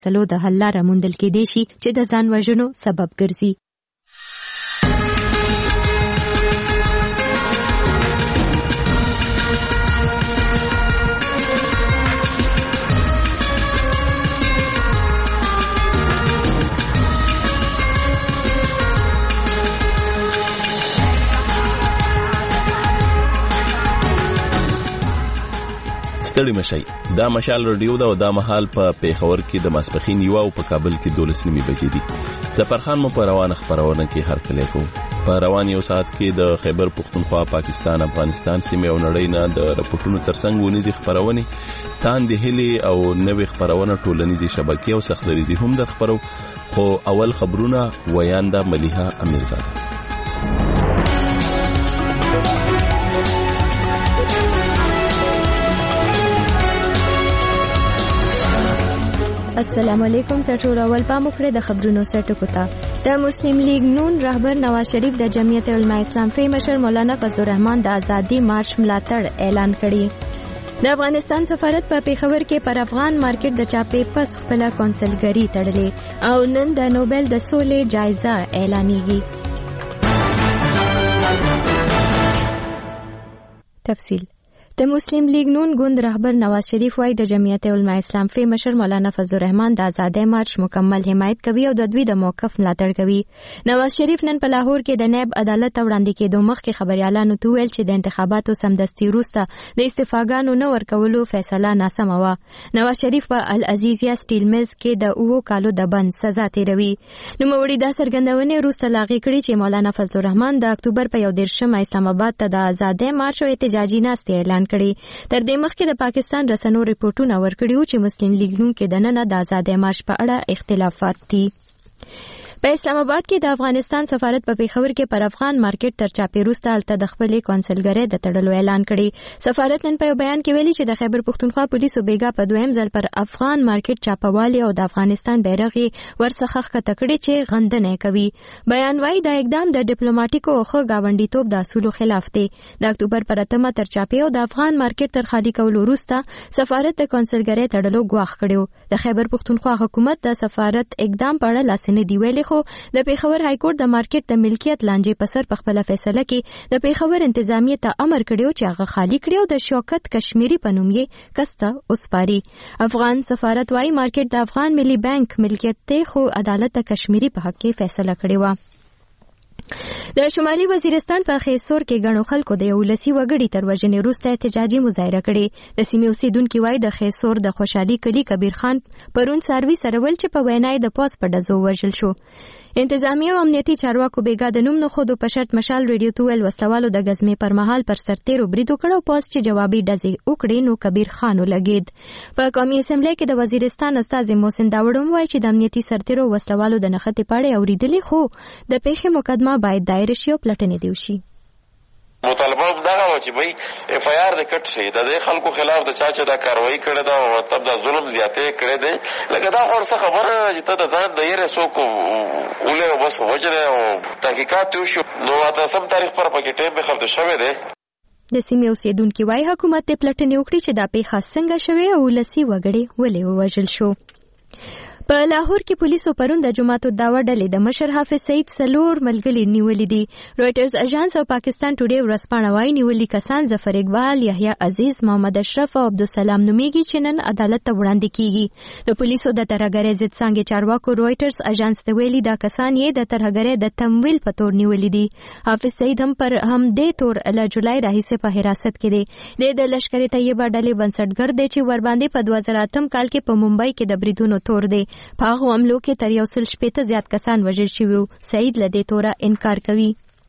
فیصلو د حل لاره موندل کېدای شي چې د ځان وژنو سبب ګرځي. ستړي مشي. دا مشال رادیو دا او دا مهال په پیښور کې د ماسپخین یو او په کابل کې 12 بجې دي. ظفرخان مو په روانه خبرونه کې هر کله کوم. په روان یو ساعت کې د خیبر پختونخوا، پاکستان، افغانستان سیمه او نړۍ نه د رپورټونو ترڅنګ ونیزي خبرونه تاند هلي او نوې خبرونه ټولنیزي شبکې او سختريزي هم د خبرو. خو اول خبرونه ویاندا ملیحه امیرزاده. السلام علیکم. تر ټولو اول پام وکړئ د خبرونو سرټکو ته. د مسلم لیگ نون رهبر نواز شریف د جمعیت علماء اسلام فی مشر مولانا فضل الرحمن د آزادی مارچ ملاتړ اعلان کړی. د افغانستان سفارت په پیښور کې پر افغان مارکیټ د چاپې پس خپل کونسلګری تړلې او نن د نوبل د سولې جایزه اعلانېږي. تفصیل. د مسلم لیگ نون ګوند رهبر نواز شریف وايي د جمعیت علماء اسلام فی مشر مولانا فضل الرحمن د آزادۍ مارچ مکمل حمایت کوي او د دوی د موقف ملاتړ کوي. نواز شریف نن په لاهور کې د نائب عدالت وړاندې کېدو مخکې خبريالانو ته ویل چې د انتخاباتو سمدستي وروسته د استعفاګانو نه ورکولو فیصله ناسمه وه. نواز شریف په العزیزیه سټیل میلز کې د 9 کالو د بند سزا تیروي. نوموړي دا څرګندونې وروسته لاغې کړي چې مولانا فضل الرحمن د اکتوبر په 1 اسلام آباد ته د آزادۍ مارچ او احتجاجي ناستې اعلان کړي. تر دې مخکې د پاکستان رسنیو ریپورتونه ورکړي چې مسلم لیگ نون کې د نن د آزادۍ مارچ په اړه اختلافات دي. په اسلام آباد کې د افغانستان سفارت په پیښور کې پر افغان مارکیټ تر چاپې وروسته هلته د خپلې کونسلګرۍ د تړلو اعلان کړی. سفارت نن په یو بیان کې ویلي چې د خیبر پختونخوا پولیسو بیګا په دویم ځل پر افغان مارکیټ چاپوالي او د افغانستان بیرغ ورڅخه ښکته کړی چې غندنه کوي. بیان وايي دا اقدام د ډیپلوماټیکو او ښه ګاونډیتوب د اصولو خلاف دی. د اکتوبر پر 8 تر چاپې او د افغان مارکیټ تر خالي کولو وروسته سفارت د کونسلګرۍ تړلو غواخ کړو. د خیبر پختونخوا حکومت د سفارت اقدام په اړه لاسنه دی ویلي خو د پیښور های کورټ د مارکیټ د ملکیت لانجې په سر په خپل فیصله کې د پیښور انتظامیه ته امر کړی چې هغه خالی کړي او د شوکت کشمیری په نوم یې کسته وسپاري. افغان سفارت وايي مارکیټ د افغان ملي بانک ملکیت ته خو عدالت د کشمیری په حق کې فیصله کړې و. د شمالي وزیرستان په خیسور کې غنو خلکو د یو لسی وګړي تر وژنې وروسته احتجاجي مظاهره کړې. د سیمې اوسیدونکو وايي د خیسور د خوشحالي کلی کبیر خان پرون ساروي سرول چې په وینای د پوس په ډزو وژل شو. انتظامیه او امنیتي چارواکو بیګا د نوم نه خودو په شرط مشال ریډیو تویل وسلوالو د غزمې پر مهال پر سرتیرو برید وکړ او پوس چې جوابي ډزې وکړې نو کبیر خان ولګید. په قومي اسمبلی کې د وزیرستان استاد محسن داوړم وايي چې د امنیتي سرتیرو وسلوالو د نخښتې پاړې اوریدلې خو د پیښې مقدمه باید دایر شي او پلټنې دی وشي. مطالبه دغه و چې بھئی اف آی آر د کټ شي د خلکو خلاف د چا چې دا کاروایی کړې ده او مطلب د ظلم زیاتې کړې ده لکه دا خو څه خبره چې ته د ځان د یې رسو کو ولې بس وجره او تحقیقات وشو نو تاسو سم تاریخ پر پکې ټیم به خبر شوه ده. د سیمې اوسیدونکو وايي حکومت ته پلټنې وکړي چې دا پیښه څنګه شوه او لسی وګړي ولې وژل شو. په لاهور کې پولیسو پرون د جماعت الدعوه ډلې د مشر حافظ سعید سلور ملګري نیولې دي. رويټرز اژانس او پاکستان ټوډے ورځپاڼه وايي نیولې کسان ظفر اقبال، یحیی عزیز، محمد اشرف او عبدالسلام نومیږي چې نن عدالت ته وړاندې کیږي. د پولیسو د ترهګرۍ ضد څانګې چارواکو رويټرز اژانس ته ویلي دا کسان یې د ترهګرۍ د تمویل په تور نیولې دي. حافظ سعید هم پر همدې تور له جولای راهیسې په حراست کې دی. د لشکر طیبه ډلې بنسټګر دی چې ورباندې په 2008 کال کې په ممبئی کې د بریدونو تور دی. په هغه حملو کې تر 160 زیات کسان وژل شوي. سعید له دې توره انکار کوي.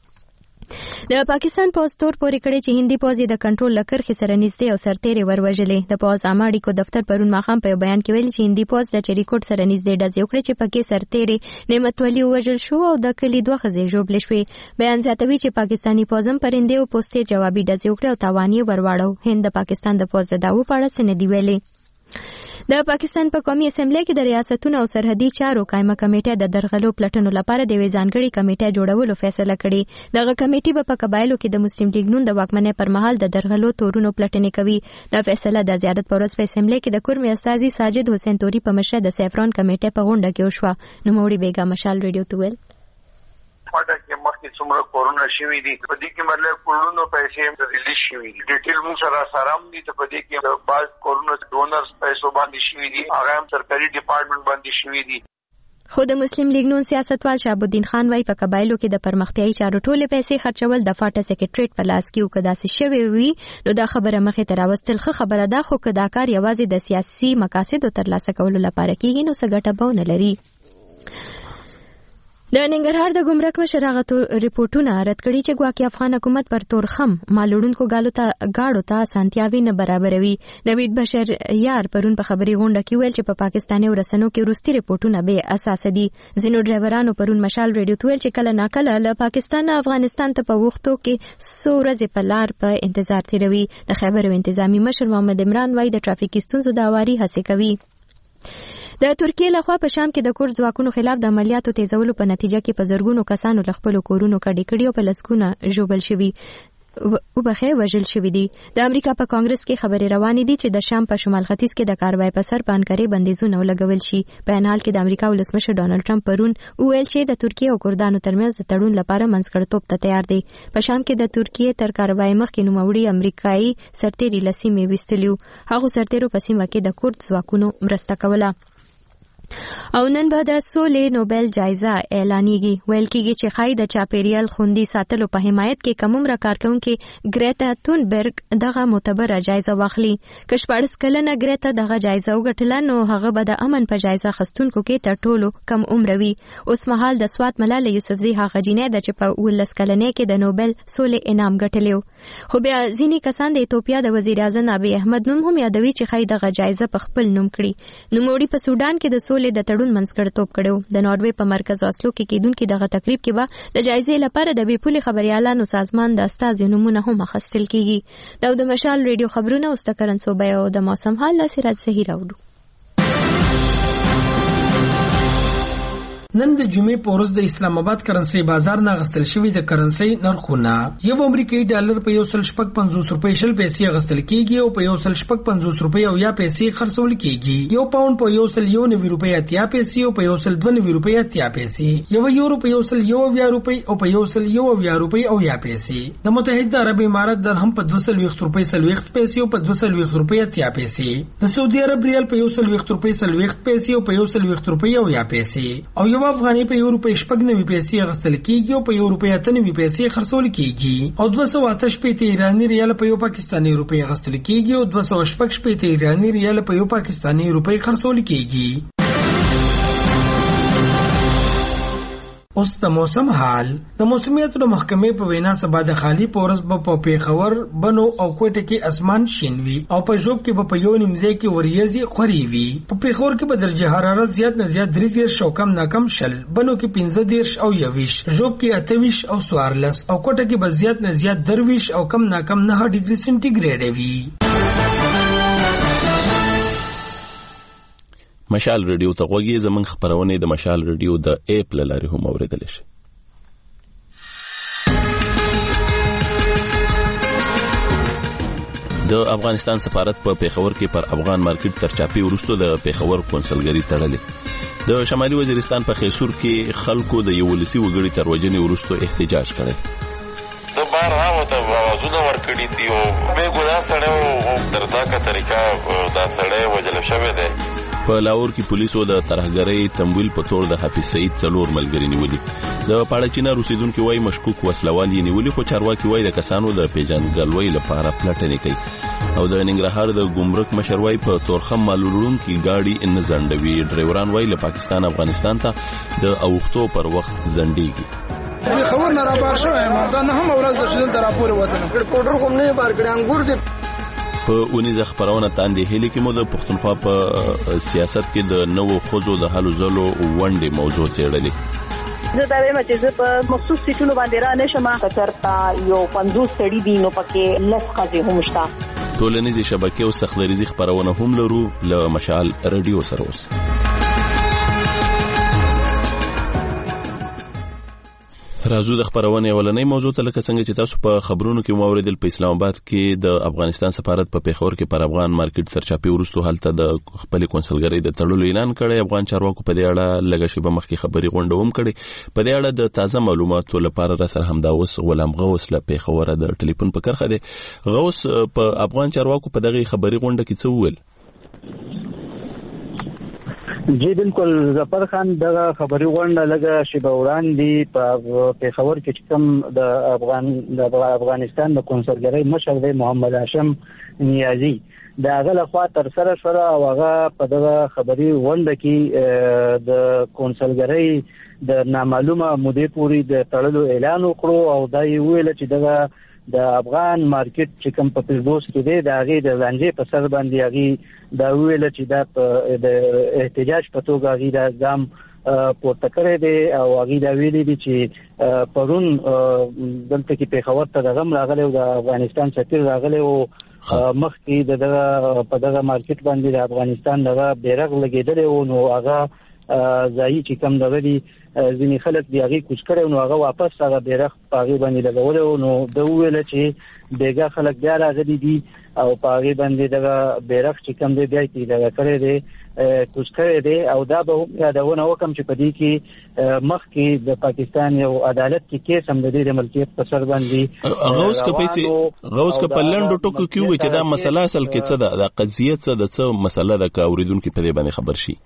د پاکستان پوز تور پورې کړی چې هندي پوز د کنټرول لکرخې سره نږدې او سرتېرې وروژلې. د پوز عامه اړیکو دفتر پرون ماښام په یو بیان کې ویل چې هندي پوز د چریکوټ سره نږدې ډزې وکړې چې پکې سرتېرې نعمت ولی وژل شو او د کلي 2 ښځې ژوبلې شوې. بیان زیاتوي چې پاکستاني پوز هم پرندې او پوستې جوابي ډزې وکړې او تاوان یې ورواړو. هند د پاکستان د پوز د دعوو په اړه څه نه دی ویلي. د پاکستان په قومي اسمبلی کې د ریاستونو او سرحدي چارو قائمه کمیټه د درغلو پلټنو لپاره د ځانګړي کمیټه جوړولو فیصله کړې. دغه کمیټه په قبایلو کې د مسلم لیگ نون د واکمنۍ پر مهال د درغلو تورونو پلټنې کوي. دا فیصله د زیادت پر ورځ په اسمبلی کې د کورمي استاذي ساجد حسین توري په مشرۍ د سیفران کمیټه په غونډه کې وشوه. نوموړي بیګا مشال ریډیو ته ویل پټه کې مخکې څومره کورونا شوي دي په دې کې مطلب کورونو پیسې هم ریلیز شوي دي. ډیټیل موږ سره هم دي ته په دې کې بعض کورونو ډونرز پیسو باندې شوي دي هغه هم سرکاري ډپارټمنټ باندې شوي دي. خو د مسلم لیگ نون سیاستوال شهاب الدین خان وايي په قبایلو کې د پرمختیايي چارو ټولې پیسې خرچول د فاټا سیکریټریټ په لاس کې وکړا سي شوی وي نو دا خبره مخې ته راوستل خبره ده خو کدا کار یوازې د سیاسي مقاصدو ترلاسه کولو لپاره کیږي نو څه ګټه به نه لري. د ننګرهار د ګمرک مشر هغه ریپورتونه رد کړي چې ګواکې افغان حکومت پر تورخم مالوړونکو گاړو ته اسانتیاوي نه برابروي. نوید بشر یار پرون په خبري غونډه کې ویل چې په پاکستاني ورسنو کې وروستي ریپورتونه به اساس دي. ځینو ډرایورانو پرون مشال ریډیو ته ویل چې کله ناکله له پاکستان افغانستان ته په وختو کې څو ورځې په لار په انتظار تیروي. د خیبر انتظامی مشر محمد عمران وايي د ټرافیکي ستونزو د هواري هڅه کوي. د ترکیې لخوا په شام کې د کورد ځواکونو خلاف د عملیاتو تیزولو په نتیجه کې په زرګونو کسانو له خپلو کورونو کډې کړي او په لسګونه ژوبل شوي وجل شوي دي. د امریکا په کانګرس کې خبرې روانې دي چې د شام په شمال ختیځ کې د کاروای په سر په انکارې بندیزونه ولګول شي. په ان حال کې د امریکا ولسمشر ډانلډ ټرمپ پرون وویل چې د ترکیې او کردانو ترمنځ د تړون لپاره منځګړیتوب ته تیار دی. په شام کې د ترکیې تر کاروای مخکې نوموړي امریکایي سرتیري له سیمې ویستلیو. هغو سرتیرو په سیمه کې د کورد ځواکونو مرسته کوله. او نن به د سولې نوبل جایزه اعلانېږي. ویل کېږي چې ښایي د چاپیریال خوندي ساتلو په حمایت کې کمومره کارکونکي ګریتا تونبرګ دغه معتبره جایزه واخلي. که 14 کلنه ګریتا دغه جایزه وګټله نو هغه به د امن په جایزه اخیستونکو کې تر ټولو کم عمره وي. اوس مهال د سوات ملاله یوسفزي هغه جینۍ ده چې په 19 کلنۍ کې د نوبل سولې انعام ګټلی و. خو بیا ځینې کسان د ایتوپیا د وزیر اعظم ابي احمد نوم هم یادوي چې ښایي دغه جایزه په خپل نوم کړي. نوموړي په سودان کې د سولې د تړون منځګړیتوب کړو. د ناروې په مرکز اسلو کې کېدونکي دغه تقریب کې به د جایزې لپاره د بېپولې خبريالانو سازمان د استازو نومونه هم اخیستل کېږي. دا د مشال ریډیو خبرونه اوس د کرن صوبه او د موسم حال سراج زهیر اورو. نن د جمعې په ورځ د اسلام آباد کرنسي بازار نه غستل شوی د کرنسي نرخونه یو امریکایي ډالر په 1.50 روپۍ شل پیسې غستل کیږي او په 1.50 روپۍ او یا پیسې خرڅول کیږي. یو پاوند په 1.90 روپۍ اتیا پیسې او په 1.92 روپۍ اتیا پیسې. یو یورو په 1.20 روپۍ او په 1.20 روپۍ او یا پیسې. د متحده عرب امارات درهم په 220 روپۍ 30 پیسې او په 220 روپۍ اتیا پیسې. د سعودي عرب ریال په 120 روپۍ 30 پیسې او په 120 روپۍ او یا پیسې. او افغاني په روپۍ 90 پیسې غستل کیږي او په روپۍ 90 پیسې خرڅول کیږي. او 288 ایرانی ریال په یو پاکستاني روپۍ غستل کیږي او 288 ایرانی ریال په یو پاکستاني روپۍ خرڅول کیږي. اوس د موسم حال. د موسمیاتو د محکمې په وینا سبا د خالی پورس په پیښور بنو او کوټه کې اسمان شین وي او په جوب کې په یو نیمځای کې وریځي خوري وي. په پیښور کې په درجه حرارت زیات نه زیات 3 او کم نه کم شل، بنو کې 15 او 20، جوب کې 28 او 14 او کوټه کې به زیات نه زیات 23 او کم نه کم 9 ډیګري سنټیګریډ وي. مشال ریډیو ته غوږی زمونږ خبرونه د مشال ریډیو د اپ لاري هم اوریدل شي. د افغانستان سفارت په پیښور کې پر افغان مارکیټ تر چاپی ورستو د پیښور کونسلګری تړلې. د شمالي وزیرستان په خیسور کې خلکو د یولسي وګړي تر وجنې ورستو احتجاج کړی. د بار هغه ته आवाजونه ورکړي دي او به ګدا سره او دردناکه طریقه دا سره وجل شوی دی. په لاهور کې پولیسو د ترهګرۍ تمویل په تور د حافظ سعید څلور ملګري نیولي. د پاړچینا روسیدونکو وای مشکوک وسلوال یې نیولي، خو چارواکي وای د کسانو د پیژندګلوۍ لپاره پلټنې کوي. او د ننګرهار د ګمرک مشر وای په تورخم مالوړونکي گاډي ان زندوي. ډرایوران وای له پاکستان افغانستان ته د اوختو پر وخت زندېږي. خبر نه را بار شوی ما دا نه هم ورځ د شدل راپور وته ریپورټر کوم نه بار کړي انګور دي. په اونیزه خبرونه تاندې هلي کې مو د پښتونخوا په سیاست کې د نوو خوځو د حل زلو ونډې موضوع څېړلې. زه دا وایم چې زه په مخصوص سیټونو باندې را نشم، کچرتا یو 50 سړي دي نو پکې لس قضې هم شته. ټولنیزې شبکې او سختدریزي خپرونه هم لرو له مشال رادیو سره. اوس راځو د خبرونه اولنۍ موضوع ته. لکه څنګه چې تاسو په خبرونو کې موریدل، په اسلام آباد کې د افغانستان سفارت په پیښور کې پر افغان مارکیټ سرچاپي ورستو هلته د خپل کنسولګری د تړلو اعلان کړی. افغان چارواکو په دې اړه لږه شیبه مخکې خبري غونډه هم کړې. په دې اړه د تازه معلوماتو لپاره را سره همدا اوس غلام غوث له پیښور د ټلیفون په کرخه دی. غوث، په افغان چارواکو په دغه خبري غونډه کې څه وویل؟ جی بالکل ظفر خان، دغه خبري غونډه لږه شیبه وړاندې په پیښور کې کوم د افغانستان د کنسولګری مشر دی محمد هاشم نیازی د هغه لخوا تر سره شوه او هغه په دغه خبري غونډه کې د کنسولګری د نامعلومه مودې پورې د تړلو اعلان وکړو او دا یې ویل چې دغه د افغان مارکیټ چې کوم په پیربوس کې دی د هغې د لانجې په سر باندې هغې دا ویل چې دا د احتجاج په توګه هغې دا ګام پورته کړی دی او هغې دا ویلي دي چې پرون دلته کې پیښور ته دغه هم راغلی او د افغانستان سفیر راغلی او مخکې په دغه مارکیټ باندې د افغانستان دغه بیرغ لګېدلی و، نو هغه ځایي چې کوم دغه دي ځینې خلک د هغې کوچ کړی نو هغه واپس هغه بیرغ په هغې باندې لګولی و. نو ده وویله چې بیګا خلک بیا راغلي دي او په هغې باندې دغه بیرغ چې کوم دی بیا یې دغه کړی دی، کوچ کړی دی. او دا به هم یادونه وکړم چې په دې کې مخکې د پاکستان یو عدالت کې کیس هم د دې د ملکیت په سر باندې غوث که په لنډو ټکو کې ووایي چې دا مسله اصل کې څه ده، دا قضیه څه ده، څه مسله ده که اورېدونکي په دې باندې خبر شي؟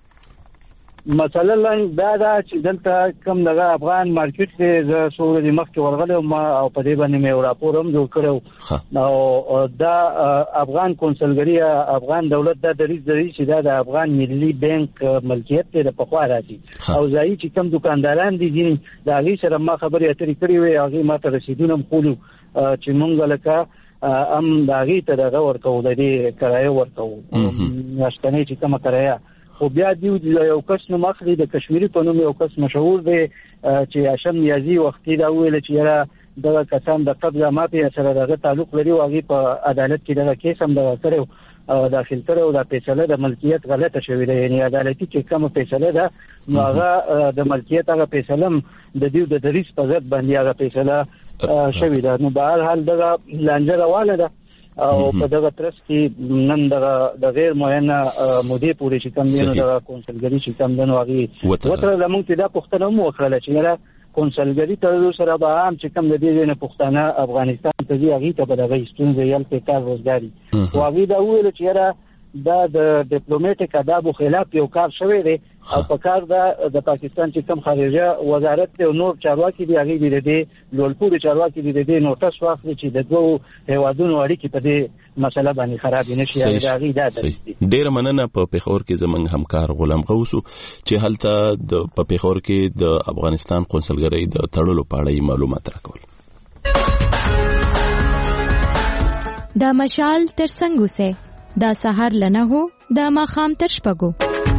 مسله دا ده چې دلته کوم دغه افغان مارکیټ دی، زه څو ورځې مخکې ورغلی وم او په دې باندې مې یو راپور هم جوړ کړی او دا افغان کنسولګري افغان دولت دا دریځ چې دا د افغان ملي بانک ملکیت دی د پخوا راځي او ځایي چې کوم دکانداران دي ځینې د هغې سره ما خبرې اترې کړې وې، هغې ما ته رسیدونه هم ښولو چې مونږ لکه هم د هغې ته دغه ورکوو، د دې کرایه ورکوو میاشتنۍ چې کومه کرایه. خو بیا دیو یو کس نوم اخلي، د کشمیري په نوم یو کس مشهور دی چې هاشم نیازي وختي دا ویل چې یاره دغه کسان د قبضه مافیا سره دغه تعلق لري او هغې په عدالت کې دغه کیس هم دغه کړی داخل کړی او دا فیصله د ملکیت غلطه شوې ده، یعنې عدالتي چې کومه فیصله ده نو هغه د ملکیت هغه فیصله هم د دیو د دریځ په ضد باندې هغه فیصله شوې ده. نو به هر حال دغه لانجه روانه ده او په دغه ترڅ کې نن د غیر معینه مودې پورې چې کوم دی نو دغه کنسولګري چې کوم دی نو هغې وتړله. موږ ته دا پوښتنه هم وکړله چې یاره کنسولګري تړلو سره به عام چې کوم د دې ځای نه پښتانه افغانستان ته ځي هغې ته به دغه ستونزې هلته کار روزګاري خو هغې دا وویله چې یاره دا د ډیپلوماټیک آدابو خلاف یو کار شوی دی او په کار دا د پاکستان چې کوم خارجه وزارت دی او نور چارواکي دي هغې دې د دې لوړپوړي چارواکي دي د دې نوټس واخلي چې د دوو هېوادونو اړیکې په دې مسله باندې خرابې نه شي. د هغې دا ډېره مننه. په پیښور کې زموږ همکار غلام غوث چې هلته په پیښور کې د افغانستان کنسولګرۍ د تړلو په اړه معلومات راکول. دا مشال تر څنګه سه دا سحر لنه هو دا ماخام تر شپږو.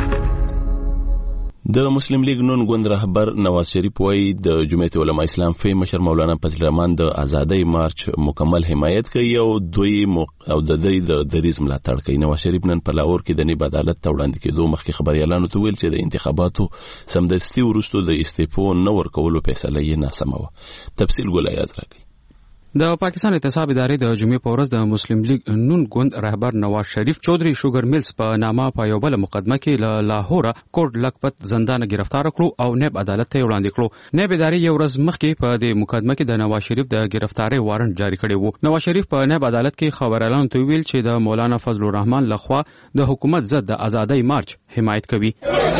د مسلم لیگ نون ګوند رهبر نواز شریف وايي د جمعیت علماء اسلام فی مشر مولانا فضل الرحمن د آزادۍ مارچ مکمل حمایت کوي او دوی او د دریځ ملاتړ کوي. نواز شریف نن په لاهور کې د نیب عدالت ته وړاندې کېدو مخکې خبريالانو ته ویل چې د انتخاباتو سمدستي وروسته د استعفا نه ورکولو فیصله یې ناسمه وه. تفصیل ګولایاز راکړي. د پاکستان اعتصاب ادارې د جمعې په ورځ د مسلم لیگ نون ګوند رهبر نواز شریف چودري شوګر میلز په نامه په یو بل مقدمه کې له لاهور کوټ لکپت زندان گرفتار کړو او نیب عدالت ته وړاندې کړو. نیب ادارې یو ورځ مخکې په دې مقدمه کې د نواز شریف د گرفتاری وارنټ جاری کړی وو. نواز شریف په نیب عدالت کې خبريالانو ته ویل چې د مولانا فضل الرحمن لخوا د حکومت ضد د آزادۍ مارچ حمایت کوي.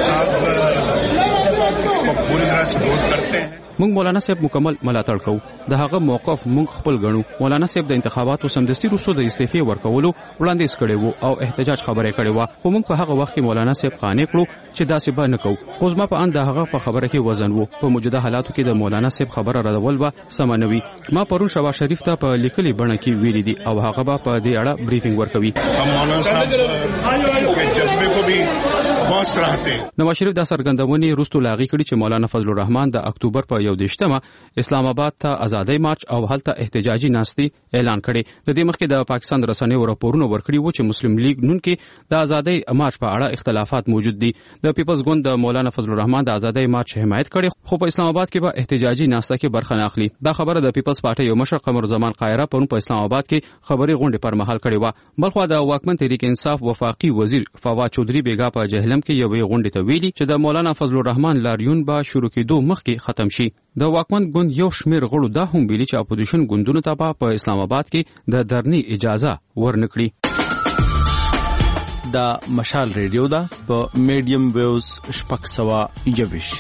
مونږ مولانا صاحب مکمل ملاتړ کوو. د هغه موقف مونږ خپل ګڼو. مولانا صاحب د انتخاباتو سمدستي وروسته د استعفا ورکولو وړاندیز کړی وو او احتجاج خبره کړې وه، خو مونږ په هغه وخت کې مولانا صاحب قانع کړو چې داسې به نه کوو. خو زما په اند د هغه په خبره کې وزن وو. په موجوده حالاتو کې د مولانا صاحب خبره ردول به سمه نه وي. ما پرون شهباز شریف ته په لیکلي بڼه کې ویلي دي او هغه به په دې اړه بریفینګ ورکوي. مولانا صاحب के जज्बे को भी خوش रहते. نواز شریف د سرګندونې وروسته لاغي کړي چې مولانا فضل الرحمن د اکتوبر په 21مه اسلام آباد ته ازادۍ مارچ او هلته احتجاجي ناستي اعلان کړي. د دې مخکې د پاکستان رسنیو راپورونه ورکړي وو چې مسلم لیگ نون کې د ازادۍ مارچ په اړه اختلافات موجود دي. د پیپلز ګوند د مولانا فضل الرحمن د ازادۍ مارچ حمایت کړي خو په اسلام آباد کې به احتجاجي ناسته کې برخه نه اخلي. دا خبره د پیپلز پارټي یو مشر قمر زمان قاهره پرون په اسلام آباد کې خبري غونډه پر مهال کړي و. بلخو د واکمن تحریک انصاف وفاقي وزیر فواد چودھری بیگا په جهلم کې یو غونډه ته ویلي چې د مولانا فضل الرحمن لاریون به شروع کېدو مخکې ختم شي. د واکمن ګوند یو شمیر غړو دا هم ویلي چې اپوزیشن ګوندونو ته په اسلام آباد کې د درنی اجازه ورنکړي. دا مشال ریډیو دا په میډیم ویوز 621.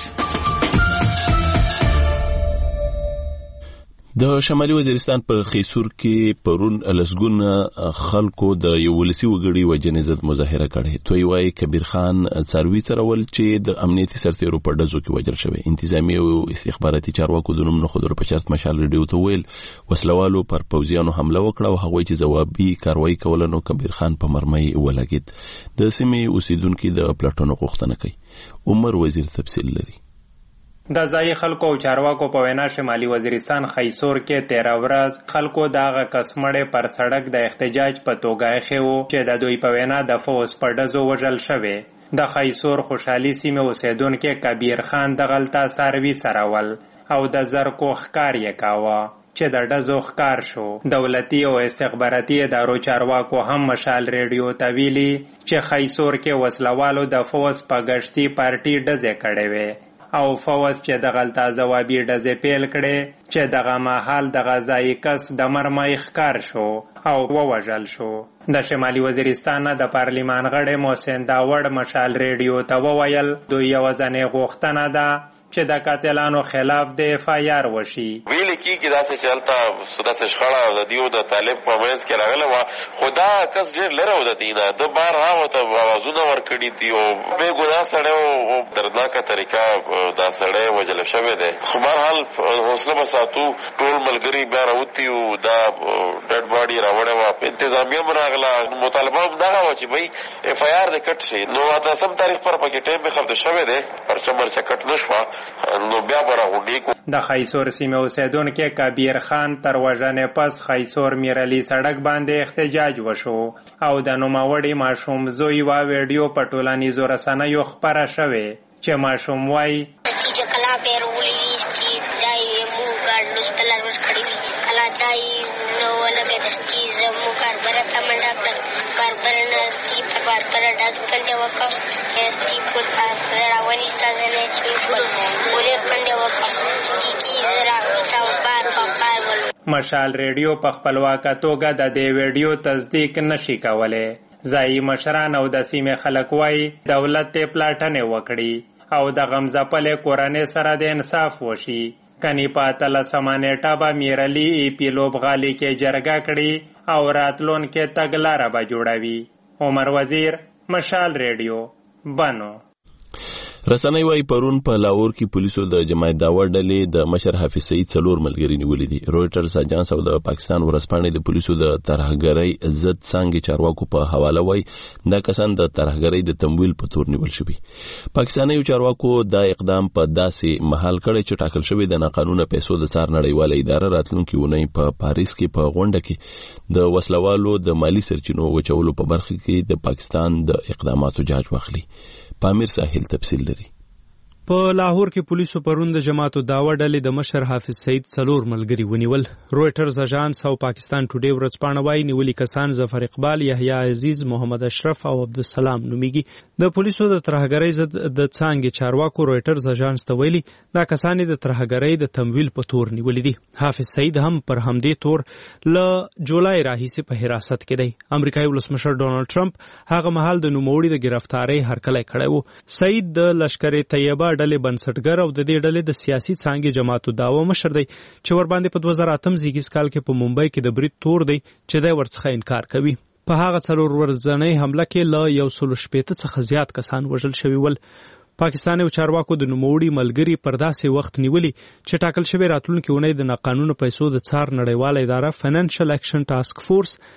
د شمالي وزیرستان په خیسور کې پرون لسګون خلکو د یو ولسی وګړي وجنې ضد مظاهره کړې. توی وای کبیر خان څاروي څرول چې د امنیتي سرتیرو په ډزو کې وژل شوی. انتظامی او استخباراتي چارواکو د نوم نه خودرو په چرت مشال ریډیو ته ویل وسلوالو پر پوځیانو حمله وکړه او هغوی چې ځوابي کاروایی کول نو کبیر خان په مرمۍ ولګید. د سیمې اوسیدونکو د پلاټونو غوښتنه کوي. عمر وزیر تفصیل لري. د ځای خلکو او چارواکو په وینا شمالي وزیرستان خیسور کې 13 ورځ خلکو دغه قسمړې پر سړک د احتجاج په توګه ایښی وو چې د دوی په وینا د فوز په ډزو وژل شوی. د خیسور خوشحالي سیمې اوسیدونکي کبیر خان دغلته څاروي څرول او د زرکو ښکار یې کاوه چې د ډزو ښکار شو. دولتي او استخباراتي ادارو چارواکو هم مشال ریډیو ته ویلي چې خیسور کې وسلوالو د فوز په ګشتي پارټي ډزې کړې وې او فوز چې د غلطه ځوابي ډزې پیل کړي چې دغه مهال د غذایی کس د مرمۍ ښکار شو او ووژل شو. د شمالي وزیرستان د پارلیمان غړی محسن داوړ مشال ریډیو ته وویل دوی یوه ځانې غوښتنه ده چې د قاتلانو خلاف د اف آی آر وشي. ویل کېږي داسې چې هلته داسې شخړه د دیو د طالب په منځ کې راغله وه خو دا کس ډېر لرې و د دې نه. د بارها ورته اوازونه ورکړي دي او بې ګناه سړی او دردناکه طریقه دا سړی وژلی شوی دی. خو بهرحال حوصله به ساتو. ټول ملګري بیا راوتي وو دا ډډ باډي راوړې وه. انتظامیه هم راغله. مطالبه هم دغه وه چې بهی اف آی آر دې کټ شي. نو 8 تاریخ پر پکې ټایم مې خفته شوی دی پرچه مرچه کټ نه شوه نو بیا به راغونډې کو. د خیسور سیمې اوسیدونکي کبیر خان تر وژنې پس خیسور میرعلي سړک باندې احتجاج وشو او د نوموړي ماشوم زوی یوه ویډیو په ټولنیزو رسنیو خپره شوې چې ماشوم وایي مشال ریډیو په خپلواکه توګه د دې ویډیو تصدیق نشي کولی. ځایي مشران او د سیمې خلک وایي دولت ته پلاټنې وکړي او د غمزپلې کورنۍ سره د انصاف وشي. کني په 18 نیټه به میرعلي پی لوبغالي کې جرګه کړي او راتلونکې تګلاره به جوړوي. عمر وزیر مشال ریډیو بنو. رسنۍ وايي پرون په لاهور کې پولیسو د جماعت داوړ ډلې د مشر حافظ سعید 4 ملګري نیولې دي. رويټرز اجانس او د پاکستان ورځپاڼې د پولیسو د ترهګرۍ ضد څانګې چارواکو په حواله وايي دا کسان د ترهګرۍ د تمویل په تور نیول شوي. پاکستاني چارواکو دا اقدام په داسې محل کړی چې ټاکل شوی د ناقانونه پیسو د څار نړیواله اداره راتلونکي اونۍ په پاریس کې په غونډه کې د وسلوالو د مالی سرچینو وچولو په برخه کې د پاکستان د اقداماتو جاج واخلي. پامیر ساحل تفصیل لري. په لاهور کې پولیسو پرون د جماعت داوړ ډلې د مشر حافظ سعید 4 ملګري ونیول. رويټرز اژانس او پاکستان ټوډے ورځپاڼه وايي نیولي کسان ظفر اقبال، یحیی عزیز، محمد اشرف او عبدالسلام نومیږي. د پولیسو د ترهګرۍ ضد د څانګې چارواکو رويټرز اژانس ته ویلي دا کسان د ترهګرۍ د تمویل په تور نیولې دي. حافظ سعید هم پر همدې تور ل جولای راهیسې په حراست کې دی. امریکایي ولسمشر ډونالد ټرمپ هغه مهال د نوموړي د گرفتاری هرکلی کړی و. سعید د لشکر طیبه ډلې بنسټګر او د دې ډلې د سیاسي څانګې جماعت داوا مشر دی چې ور باندې په 2008 زیږیز کال کې په ممبئی کې د برید تور دی چې دی ورڅخه انکار کوي. په هغه 4 ورځنۍ حمله کې له 160 څخه زیات کسان وژل شوي ول. پاکستاني چارواکو د نوموړي ملګري پر داسې وخت نیولي چې ټاکل شوی راتلونکي اونۍ د ناقانونه پیسو د څار نړیواله اداره فاینانشل اکشن ټاسک فورس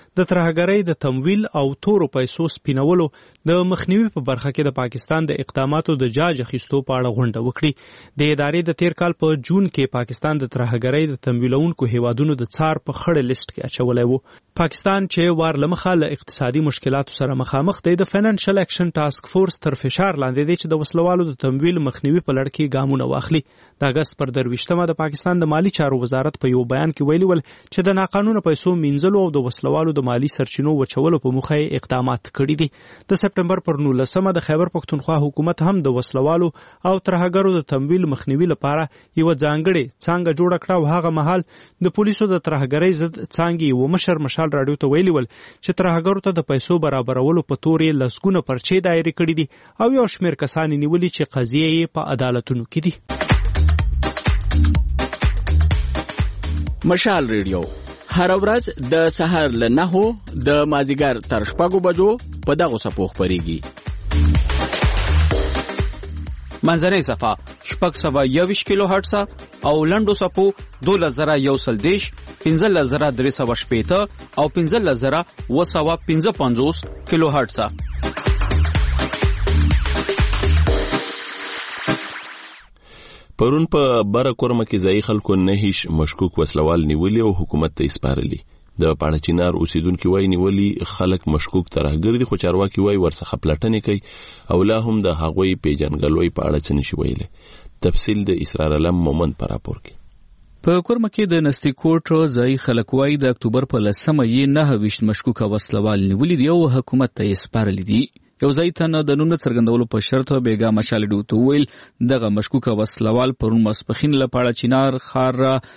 د ترهګرۍ د تمویل او تورو پیسو سپینولو د مخنیوي په برخه کې د پاکستان د اقداماتو د جاج اخیستو په اړه غونډه وکړي. د ادارې د تیر کال په جون کې پاکستان د ترهګرۍ د تمویلونکو هیوادونو د څار په خړ لیست کې اچولی و. پاکستان چې وار لمخه له اقتصادي مشکلاتو سره مخامخ دی، د فاینانشل اکشن ټاسک فورس تر فشار لاندې دی چې د وسلوالو د تمویل مخنیوي په لړ کې ګامونه واخلي. د اګست پر 23مه د پاکستان د مالی چارو وزارت په یو بیان کې ویلي ول چې د ناقانونه پیسو مینځلو او د وسلوالو د مالی سرچینو وچولو په موخه اقدامات کړي دي. د سپټمبر پر 19مه د خیبر پښتونخوا حکومت هم د وسلوالو او ترهګرو د تمویل مخنیوي لپاره یو ځانګړې څانګه جوړه کړه او هغه مهال د پولیسو د ترهګرۍ ضد څانګې یو مشر مشال راډیو ته ویلي ول چې ترهګرو ته د پیسو برابرولو په تور یې لسګونه پرچې دایرې کړي دي او یو شمېر کسان نیولي چې قضیې یې په عدالتونو کې دي. مشال ریډیو هر ورځ د سحر له 9 د مازیګر تر 6 بجو په دغه صفو خبريږي. منځنۍ صفه 621 کیلو هرتز او لنډو صفو 2110 15380 او 15255 کیلو هرتز. پرون په بره کورمه کې ځای خلکو نه هیڅ مشکوک وسلوال نیولي او حکومت ته سپارلي. د پاړچینار اوسیدونکو وای نیولي خلک مشکوک ترهګر دي، خو چارواکي وای ورڅخه پلټنې کوي او لا هم د هغوی پیژنګلوي په اړه څه نشي ویلي. تفصیل د اسرار علم مومند پر راپور کې. په کورمه کې د نستی کوټ ځای خلک وای د اکتوبر په 10مه یې 9 مشکوک وسلوال نیولي دي او حکومت ته سپارلي دي. یو ځای ته د نوم څرګندولو په شرط بیګا مشال ډوته ویل دغه مشکوک وسلوال پرون مسپخین لپاره چینار خار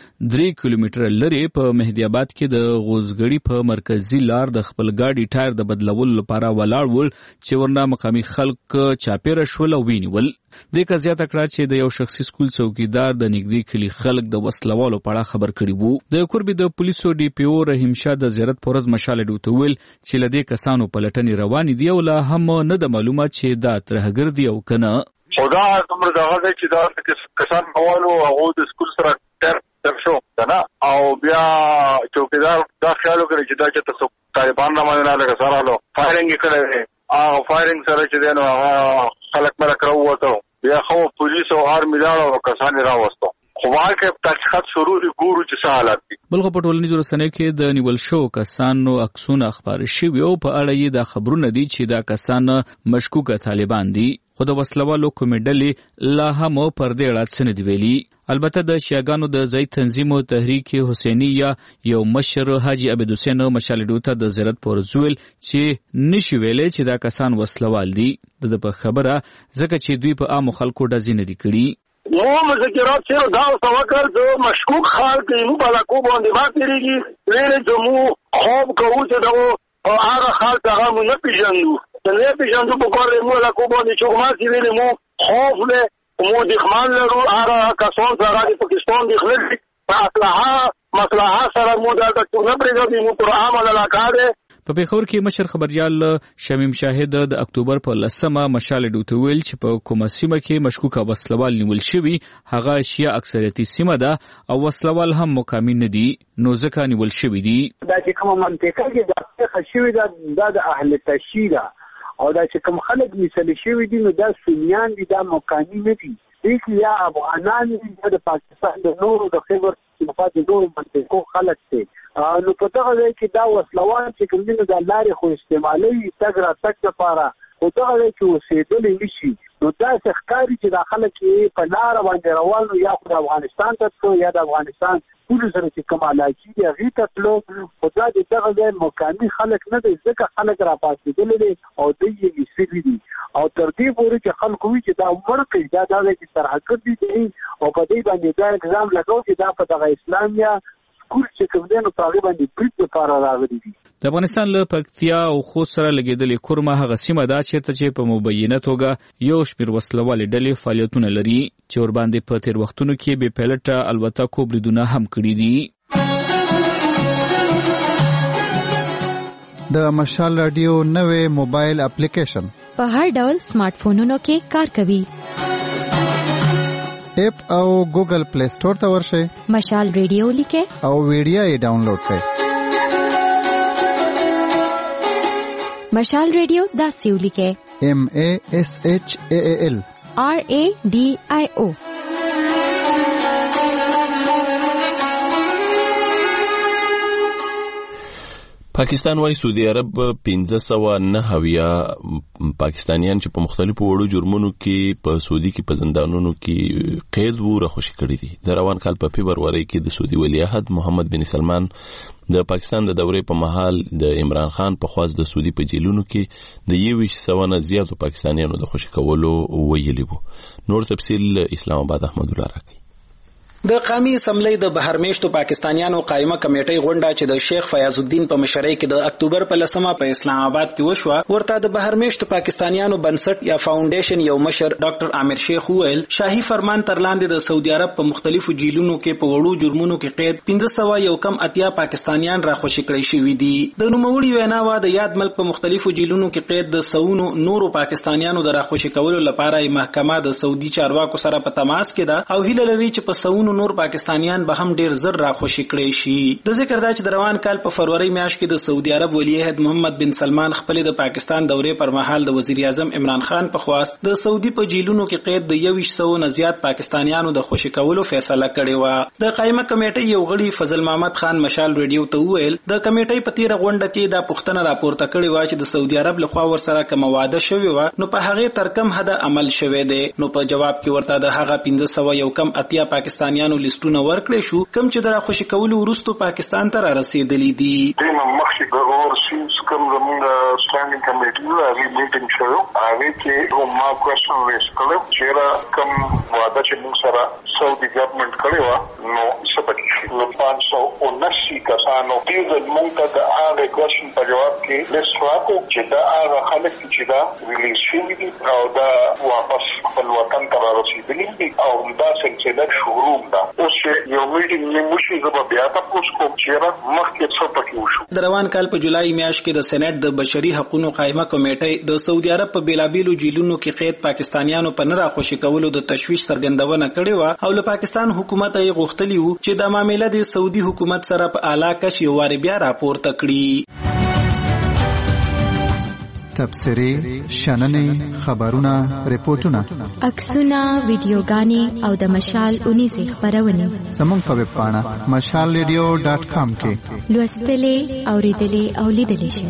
3 کیلومتر لري په مهدی آباد کې د غوزګړی په مرکزی لار د خپل گاډي ټایر د بدلولو لپاره ولاړ ول چې ورنه مقامی خلک چاپیره شول او وینول. د قضیه تکړه چې د یو شخصي سکول څوکیدار د نګدي کلی خلک د وسلوالو په اړه خبر کړي وو. د کوربي د پولیسو ډي پی او رحیم شاه د زیارت پرز مشال ډوته ویل چې لدې کسانو پلټنې روان دي او لا هم نه د معلومات چې دا ترهګر دی او کنه. خدا عمر دغه چې دا کسان حوالو هغه د سکول سره تر شو کنه او بیا چوکیدار دا خیال وکړي چې دا چې طالبان نه مانه نه سره فایرنګ کړي او فایرنګ سره چې دنو هغه خلک مره کړو وته بیا خو پولیس او آرمی لاړو کسان راوستو. خو واکه تحقیقات شروع دي ګورو چې څه حالت دي. بلغه په ټولنیزو رسنیو کې د نیول شو کسانو عکسونه خبر شوي او په اړه یې د خبرونه دي چې دا کسان مشکوک طالبان دي، خو د وسلوالو کومې ډلې لا هم پر دې اړه څه نه دي ویلي. البته د شیعاګانو د ځای تنظیم او تحریک حسینی یا یو مشر حاجی عبد حسین مشالډو ته د زیارت پورزول چې نشي ویلې چې دا کسان وسلوال دي. د په خبره ځکه چې دوی په عام خلکو ډزې نه دي کړي. نو مذاکرات سره دا توکل د مشکوک خلک نو په لاکو باندې ماتېږي ویل چې مو خوب کوو چې دا هغه خلک هغه مو نه پیژنو نه پیژنو په کور مو لاکو باندې چې ما سی ویل مو خوف له مو دښمن لرو هغه کسان سره د پاکستان د خلک په مصلحه سره مو دا څنګه پرېږدي مو پر عمل علاقه. په پیښور کې مشر خبريال شمیم شاهد د اکتوبر په 10مه مشال ډوته ویل چې په کومه سیمه کې مشکوک وسلوال نیول شوی هغه شیعه اکثریتي سیمه ده او وسلوال هم مقامی نه دي نو ځکه نیول شوی دي. دا چې کومه منطقه کې د خشوي د اهل تشیدا او دا چې کوم خلک مثال شوی دي نو دا سنیان دي دا مقامی نه دي. دې یا افغانان د پاکستان د نورو د خیبر د نورو منطقو خلک دي. نو په دغه ځای کې دا وسلوال چې کوم دي د لارې خو استعمالي تګ را تک لپاره او دغه ځای کې اوسېدلی نشي نو دا ښکاري چې دا خلک په لاره باندې روان وي یا خو د افغانستان ته تلو یا د افغانستان پولو سره چې کوم علاقې دي هغې ته تلو خو دا د دغه ځای مقامي خلک نه دی ځکه خلک را پاڅېدلی دی او دوی یې ایستلي دي او تر دې پورې چې خلکو وي چې دا مړ کوي دا ځای کې ترهګر دي او په دې باندې دا اقدام لګو چې دا په دغه اسلامیا سکول چې کوم دی نو په هغې باندې برید لپاره راغلي دي. د افغانستان له پکتیا او خوست سره لګېدلې کورمه هغه سیمه ده چېرته چې په مبینه توګه یو شمېر وسلوالې ډلې فعالیتونه لري چې ورباندې په تېر وختونو کې بې پیلټه الوتکو بریدونه هم کړي دي. د مشال رادیو نوې موبایل اپلیکیشن په هر ډول سمارټ فونونو کې کار کوي. اپ او ګوګل پلی سٹور ته ورشئ، مشال ریډیو لیکه او ویډیو یې ډاونلوډ کړئ. مشال ریډیو داسې ولیکئ MASHAAL RADIO. پاکستان وايي سعودي عرب 1509 پاکستانیان چې په مختلفو وړو جرمونو کې په سعودي کې په زندانونو کې قید وو راخوشي کړی دي. د روان کال په فبرवरी کې د سعودي ولیعهد محمد بن سلمان د پاکستان د دورې په مهال د عمران خان په خواست د سعودي په جیلونو کې د 2100 نه زیاتو پاکستانیانو د خوشي کولو ویلي وو. نور تفصیل اسلام آباد احمد الله راکړي. د قومي اسمبلی د بهرمیشتو پاکستانیانو قائمه کمیټې غونډه چې د شیخ فیاض الدین په مشرۍ کې د اکتوبر په 10 په اسلام آباد کې وشوه، ورته د بهرمیشتو پاکستانیانو بنسټ یا فاونډیشن یو مشر ډاکټر عامر شیخ وویل شاهي فرمان تر لاندې د سعودي عرب په مختلفو جیلونو کې په وړو جرمونو کې قید 1500 پاکستانیان راخوشي کړي شوي دي. د نوموړي وینا وا د یاد ملک په مختلفو جیلونو کې قید د سونو نورو پاکستانیانو د راخوشي کولو لپاره محکمه د سعودي چارواکو سره په تماس کې ده او هیله لري چې په سونو نور پاکستانیان به هم ډیر زر راخوشي کړي شي. د ذکر دا چې د روان کال په فروری میاشت کې د سعودي عرب ولیعهد محمد بن سلمان خپل د پاکستان دورې پر مهال د وزیر اعظم عمران خان په خواست د سعودي په جیلونو کې قید د 2100 نه زیات پاکستانیانو د خوشي کولو فیصله کړې و. د قائمه کمیټې یو غړي فضل محمد خان مشال ریډیو ته وویل د کمیټې په تیر غونډه کې دا پوښتنه راپورته کړې و چې د سعودي عرب لخوا ورسره کوم وعده شوی و نو په هغه تر کم حد عمل شوی دی. نو په جواب کې ورته د هغه 1500 پاکستانیانو لیستونه ورکړل شو کوم چې د خوشي کولو وروسته پاکستان ته رسیدلی دي. د مخکې د اورسیز کوم زموږ سټانډینګ کمیټې هغه میټینګ شو هغه کې ما کوېشن ریس کړو چې کوم وعده چې موږ سره سعودي ګورنمنت کړی و نو سپکې نو 579 کسانو دې موږ ته د هغه کوېشن په جواب کې لیست راکو چې دا هغه خلک چې دا ریلیز شوي دي او دا واپس خپل وطن ته رسیدلي دي او دا سلسله شروع ده. اوس یو میټینګ نیموشي زما بیا تاسو کوم چې مخکې څه پکې وشو. د روان کال په جولای میاشت کې د سېنات د بشري حقوقو قائمه کمیټې د سعودي عرب په بیلابیلو جیلونو کې قید پاکستانیانو په نه راخوشي کولو د تشویش څرګندونه کړې و او له پاکستان حکومت یې غوښتلی و چې د معاملې د سعودي حکومت سره په اعلی کچ یو واری بیا راپورته کړي. تبصرې، شننې، خبرونه، ریپورتونه، عکسونه، ویډیوګانې او د مشال 19 خبرونه زموږ په ویب پاڼه mashalradio.com کې لوستلې، اوریدلې او لیدلې شئ.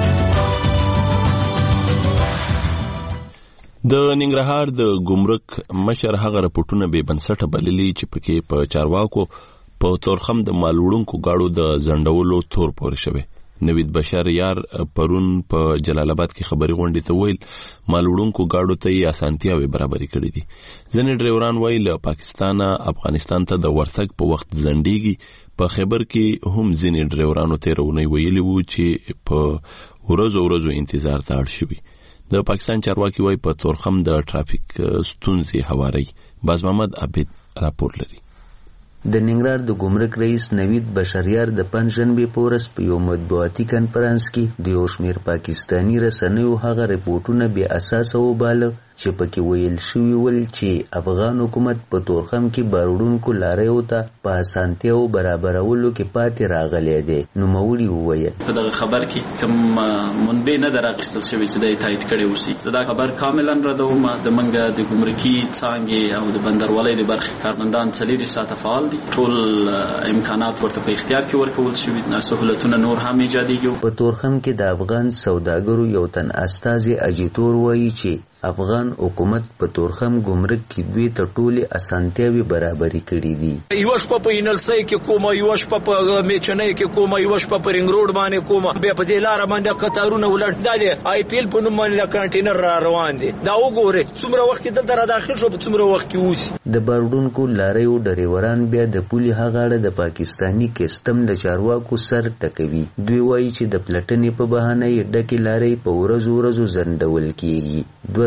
د ننګرهار د ګمرک مشر هغه رپورټونه به بنسټه بللي چې پکې په چارواکو په تورخم د مالوړونکو گاړو د زندولو تور پورې شوی. نوید بشار یار پرون په جلال آباد کې خبري غونډې ته ویل مالوړونکو گاړو ته یې اسانتیاوي برابرې کړې دي. ځینې ډرایوران وایي له پاکستان افغانستان ته د ورتګ په وخت ځنډيږي. په خبر کې هم ځینې ډرایورانو ته رونی ویلي وو چې په ورځو انتظار ته اړ شوي. د پاکستان چارواکي وایي په تورخم د ټرافیک ستونزې هواري. باز محمد عبید راپور لري. د ننګرهار د ګمرک رئیس نوید بشریار د پنځشنبه په ورځ په یو مطبوعاتي کانفرنس کې د یو شمېر پاکستانی رسنیو هغه رپورټونه بې اساسه وباله چې پکې ویل شوي ول چې افغان حکومت په تورخم کې باروړونکو لاریو ته په اسانتیاو برابرولو کې پاتې راغلی دی. نوموړي وویل په دغه خبر کې کوم منبع نه دراغستل شوی چې د تایید کړي وسی. دا خبر کاملا ردوم. د منګه د ګمرکي څانګې او د بندرولۍ د برخې کارمندان 4 ساعته فعال دي. ټول امکانات ورته په اختیار کې ورکول شوي. سہولتونه نور هم ایجادېږي. په تورخم کې د افغان سوداګرو یو تن استازي اجیتور وایي چې افغان حکومت په تورخم ګمرک کې دوی ته ټولې اسانتیاوي برابرې کړې دي. یو شپه په انلسۍ کې کومه، یو شپه په میچنۍ کې کومه، یو شپه په رنګ روډ باندې کومه، بیا په دې لار باندې قطارونه ولړ دالې آی پی ال په نوم باندې کانټینر را روان دي. دا وګوره څومره وخت کې دلته را داخل شو، څومره وخت کې وځي. د باروډونکو لاریو ډریوران بیا د پولي هغاړه د پاکستانی کسټم د چارواکو سر ټکوي. دوی وایي چې د پلټنې په بهانه یې ډکې لارې په ورځو زندول کیږي. 2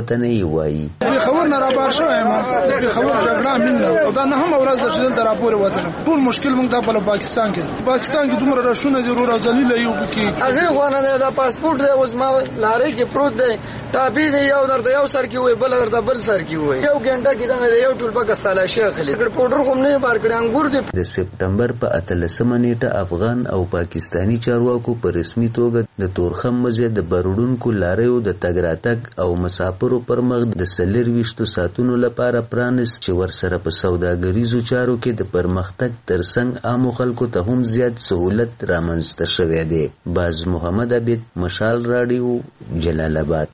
وطن یې وایي خبر نه راپار شوی ما خبر جګړه مين او دا نه هم ورځ د شدن تر راپور وته ټول مشکل موږ ته په پاکستان کې دومره راشونه دي ورو ځلیل یو کې هغه غواړنه دا پاسپورت دی اوس ما لارې کې پروت دی تابې دی یو درته یو سر کې وای بل درته بل سر کې وای یو غنټه کې دا یو ټول پاکستان شیخ خلی ګر پودر کوم نه بار کړي انګور دي د سپټمبر په 18 نیټه افغان او پاکستانی چارواکو په رسمي توګه د تورخم مزه د برودونکو لاریو د تګ راتګ او مسافرو پر مخ د 24 ساعتونو لپاره پرانس چې ورسره په سوداګریزو چارو کې د پرمختګ ترڅنګ عام خلکو ته هم زیات سہولت رامنځته شوې ده. باز محمد عبید، مشال رادیو، جلال آباد.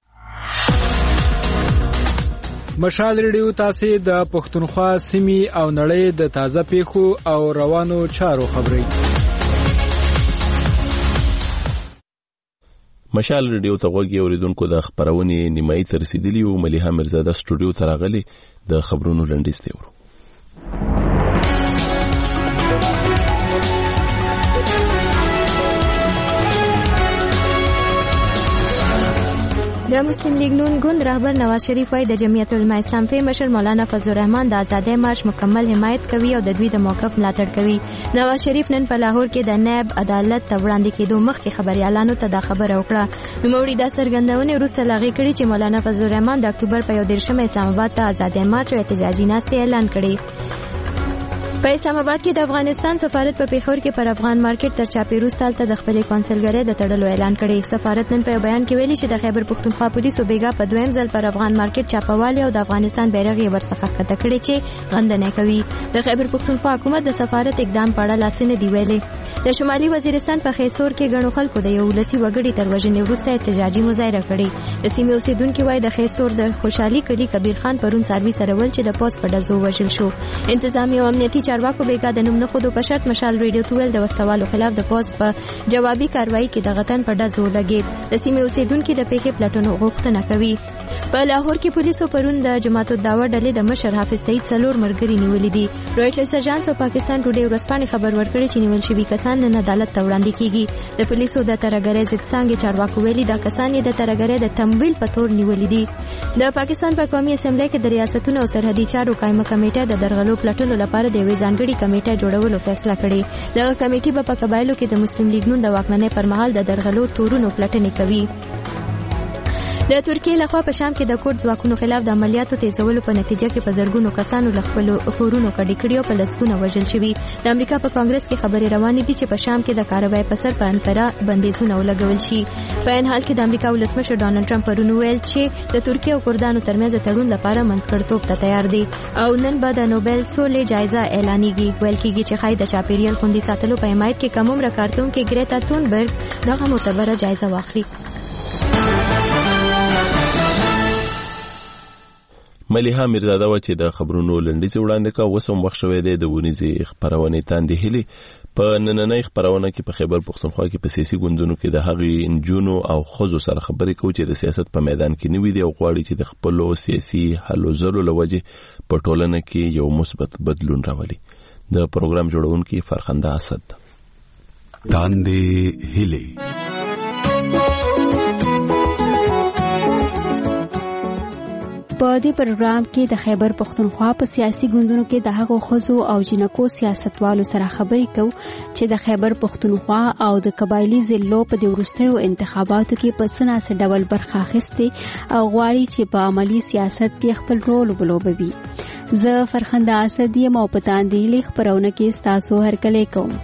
مشال ریډیو تاسو د پښتونخوا سیمې او نړۍ د تازه پیښو او روانو چارو خبري. مشال ریډیو ته غوږی اوریدونکو د خبرونې نیمایي تر رسیدلی او ملیحه مرزاده سټوډیو ته راغلي د خبرونو لنډیز دی ورو. د مسلم لیگ نون ګوند رهبر نواز شریف وايي د جمعیت العلماء اسلام په مشر مولانا فضل الرحمن د آزادۍ مارچ مکمل حمایت کوي او د دوی د موقف ملاتړ کوي. نواز شریف نن په لاهور کې د نائب عدالت ته وړاندې کېدو مخکې خبريالانو ته دا خبره وکړه. نوموړي دا څرګندونه وروسته لاغې کړې چې مولانا فضل الرحمن د اکتوبر په 1 اسلام آباد ته آزادۍ مارچ او احتجاجي ناستې اعلان کړي. په اسلام آباد کې د افغانستان سفارت په پیښور کې پر افغان مارکیټ تر چاپیروز تال ته د خپلې کونسلګرۍ د تړلو اعلان کړی. سفارت نن په بیان کې ویلي چې د خیبر پښتونخوا پولیسو بیګا په دویم ځل پر افغان مارکیټ چاپوالي او د افغانستان بیرغ یې ورڅخه ښکته کړی چې غندنه کوي. د خیبر پښتونخوا حکومت د سفارت اقدام په اړه لاسنه دی ویلي. د شمالي وزیرستان په خیسور کې ګڼو خلکو د یو لسی وګړي تر وژنې وروسته احتجاجي مظاهره کړې. د سیمې اوسیدونکو وايي د خیسور د خوشحالي کلی کبیر خان پرون سروي سره ول چې د پوس په ډزو وژل شو. انتظامی او امنیتي چارواکو بیګا د نوم خود په شرط مشال ریډیو تویل د وسوالو خلاف د پوز په جوابي کاروایی کې د غتن په ډزو لګید. د سیمې اوسیدونکو د پیښې پلټنو غوښتنه کوي. په لاهور کې پولیسو پرون د جماعت الدعوه ډلې د مشر حافظ سعید څلور مرګري نیولې دي. رويټرز اژانس او پاکستان ټوډے ورځپاڼې خبر ورکړي چې نیول شوي کسان نن عدالت ته وړاندې کیږي. د پولیسو د ترګرۍ ضد څنګه چارواکو ویلي دا کسان د ترګرۍ د تمویل په تور نیولې دي. د پاکستان په قومي اسمبلی کې د ریاستونو او سرحدي چارو قائمه کمیټه د درغلو پلټنو لپاره د یوې ځانګړي کمیټې جوړولو فیصله کړې. دغه کمیټه په قبایلو کې د مسلم لیگ نون د واکمنۍ پر مهال د درغلو تورونو پلټنې کوي. د ترکیې لخوا په شام کې د کورد ځواکونو خلاف د عملیاتو تیزولو په نتیجه کې په زرګونو کسانو له خپلو کورونو کډې کړي او په لسګونه وژل شوي. د امریکا په کانګرس کې خبرې روانې دي چې په شام کې د کاروای په سر په انقره بندیزونه ولګول شي. په ان حال کې د امریکا ولسمشر ډانلډ ټرمپ پرون ویل چې د ترکیې او کردانو ترمنځ د تړون لپاره منځګړیتوب ته تیار دی او نن به د نوبل سولې جایزه اعلانېږي. ویل کېږي چې ښایي د چاپیریال خوندي ساتلو په حمایت کې کم عمره کارکونکې ګریتا تونبرګ دغه معتبره جایزه واخلي. ملیحه مرزاده و چې د خبرونو لنډیز وړاندې کا وسم وخت شوې ده د ونیزي خبرونه تاندې هلي په نننۍ خبرونه کې په خیبر پښتونخوا کې په سیاسي ګوندونو کې د هغې انجونو او خزو سره خبرې کوي چې د سیاست په میدان کې نوي دي او غواړي چې د خپل سیاسي حل زرو لوجه په ټولنه کې یو مثبت بدلون راولي. د پروګرام جوړونکي فرخنده اسد. تاندې هلي په دې پروګرام کې د خیبر پښتونخوا په سیاسي ګوندونو کې د هغو خزو او جنکو سیاستوالو سره خبرې کوي چې د خیبر پښتونخوا او د قبایلی ضلعو په د وروستیو انتخاباتو کې په سناسه ډول برخه اخیستي او غواړي چې په عملی سیاست کې خپل رول ولوبوي. زه فرخنده اسد یم او په تاندې خبرونه کې تاسو هرکلی کوم.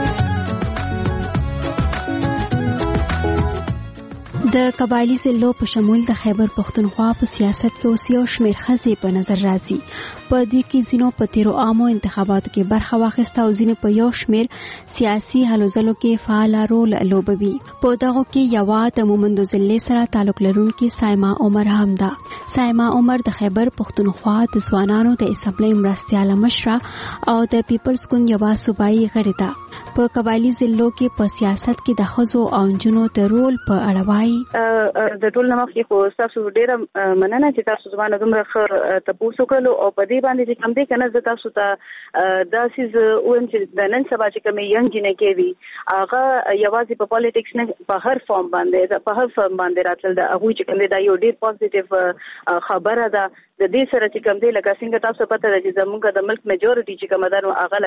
د قبایلی ضلعو په شمول د خیبر پښتونخوا په سیاست کې اوس یو شمېر ښځې په نظر راځي. په دوی کې ځینو په تیرو عامو انتخاباتو کې برخه واخیسته او ځینې په یو شمېر سیاسي هلو ځلو کې فعال رول لوبوي. په دغو کې یوه د مومندو ضلع سره تعلق لرونکې سایما عمر هم ده. سایما عمر د خیبر پښتونخوا د ځوانانو د اسمبلی مرستیاله مشره او د پیپلز ګوند یوه صوبایي غړې ده. په قبایلی ضلعو کې په سیاست کې د ښځو او نجونو د رول په اړه وایي د ټول نمخ کې خو تاسو ډیره مننه چې تاسو زمانه دومره ښه تاسو کولو او په دې باندې چې کوم دې کنه زه تاسو ته دا سیز ویم چې د نن سبا چې کوم ینګ جنې وي هغه یوازې په پالیټکس نه په هر فارم باندې راتل دا هغه چې کوم دا یو ډیر پوزټیو خبره ده د دې سره چې کوم دی لکه څنګه تاسو پته ده چې زموږ د ملک میجورټي چې کوم ده نو هغه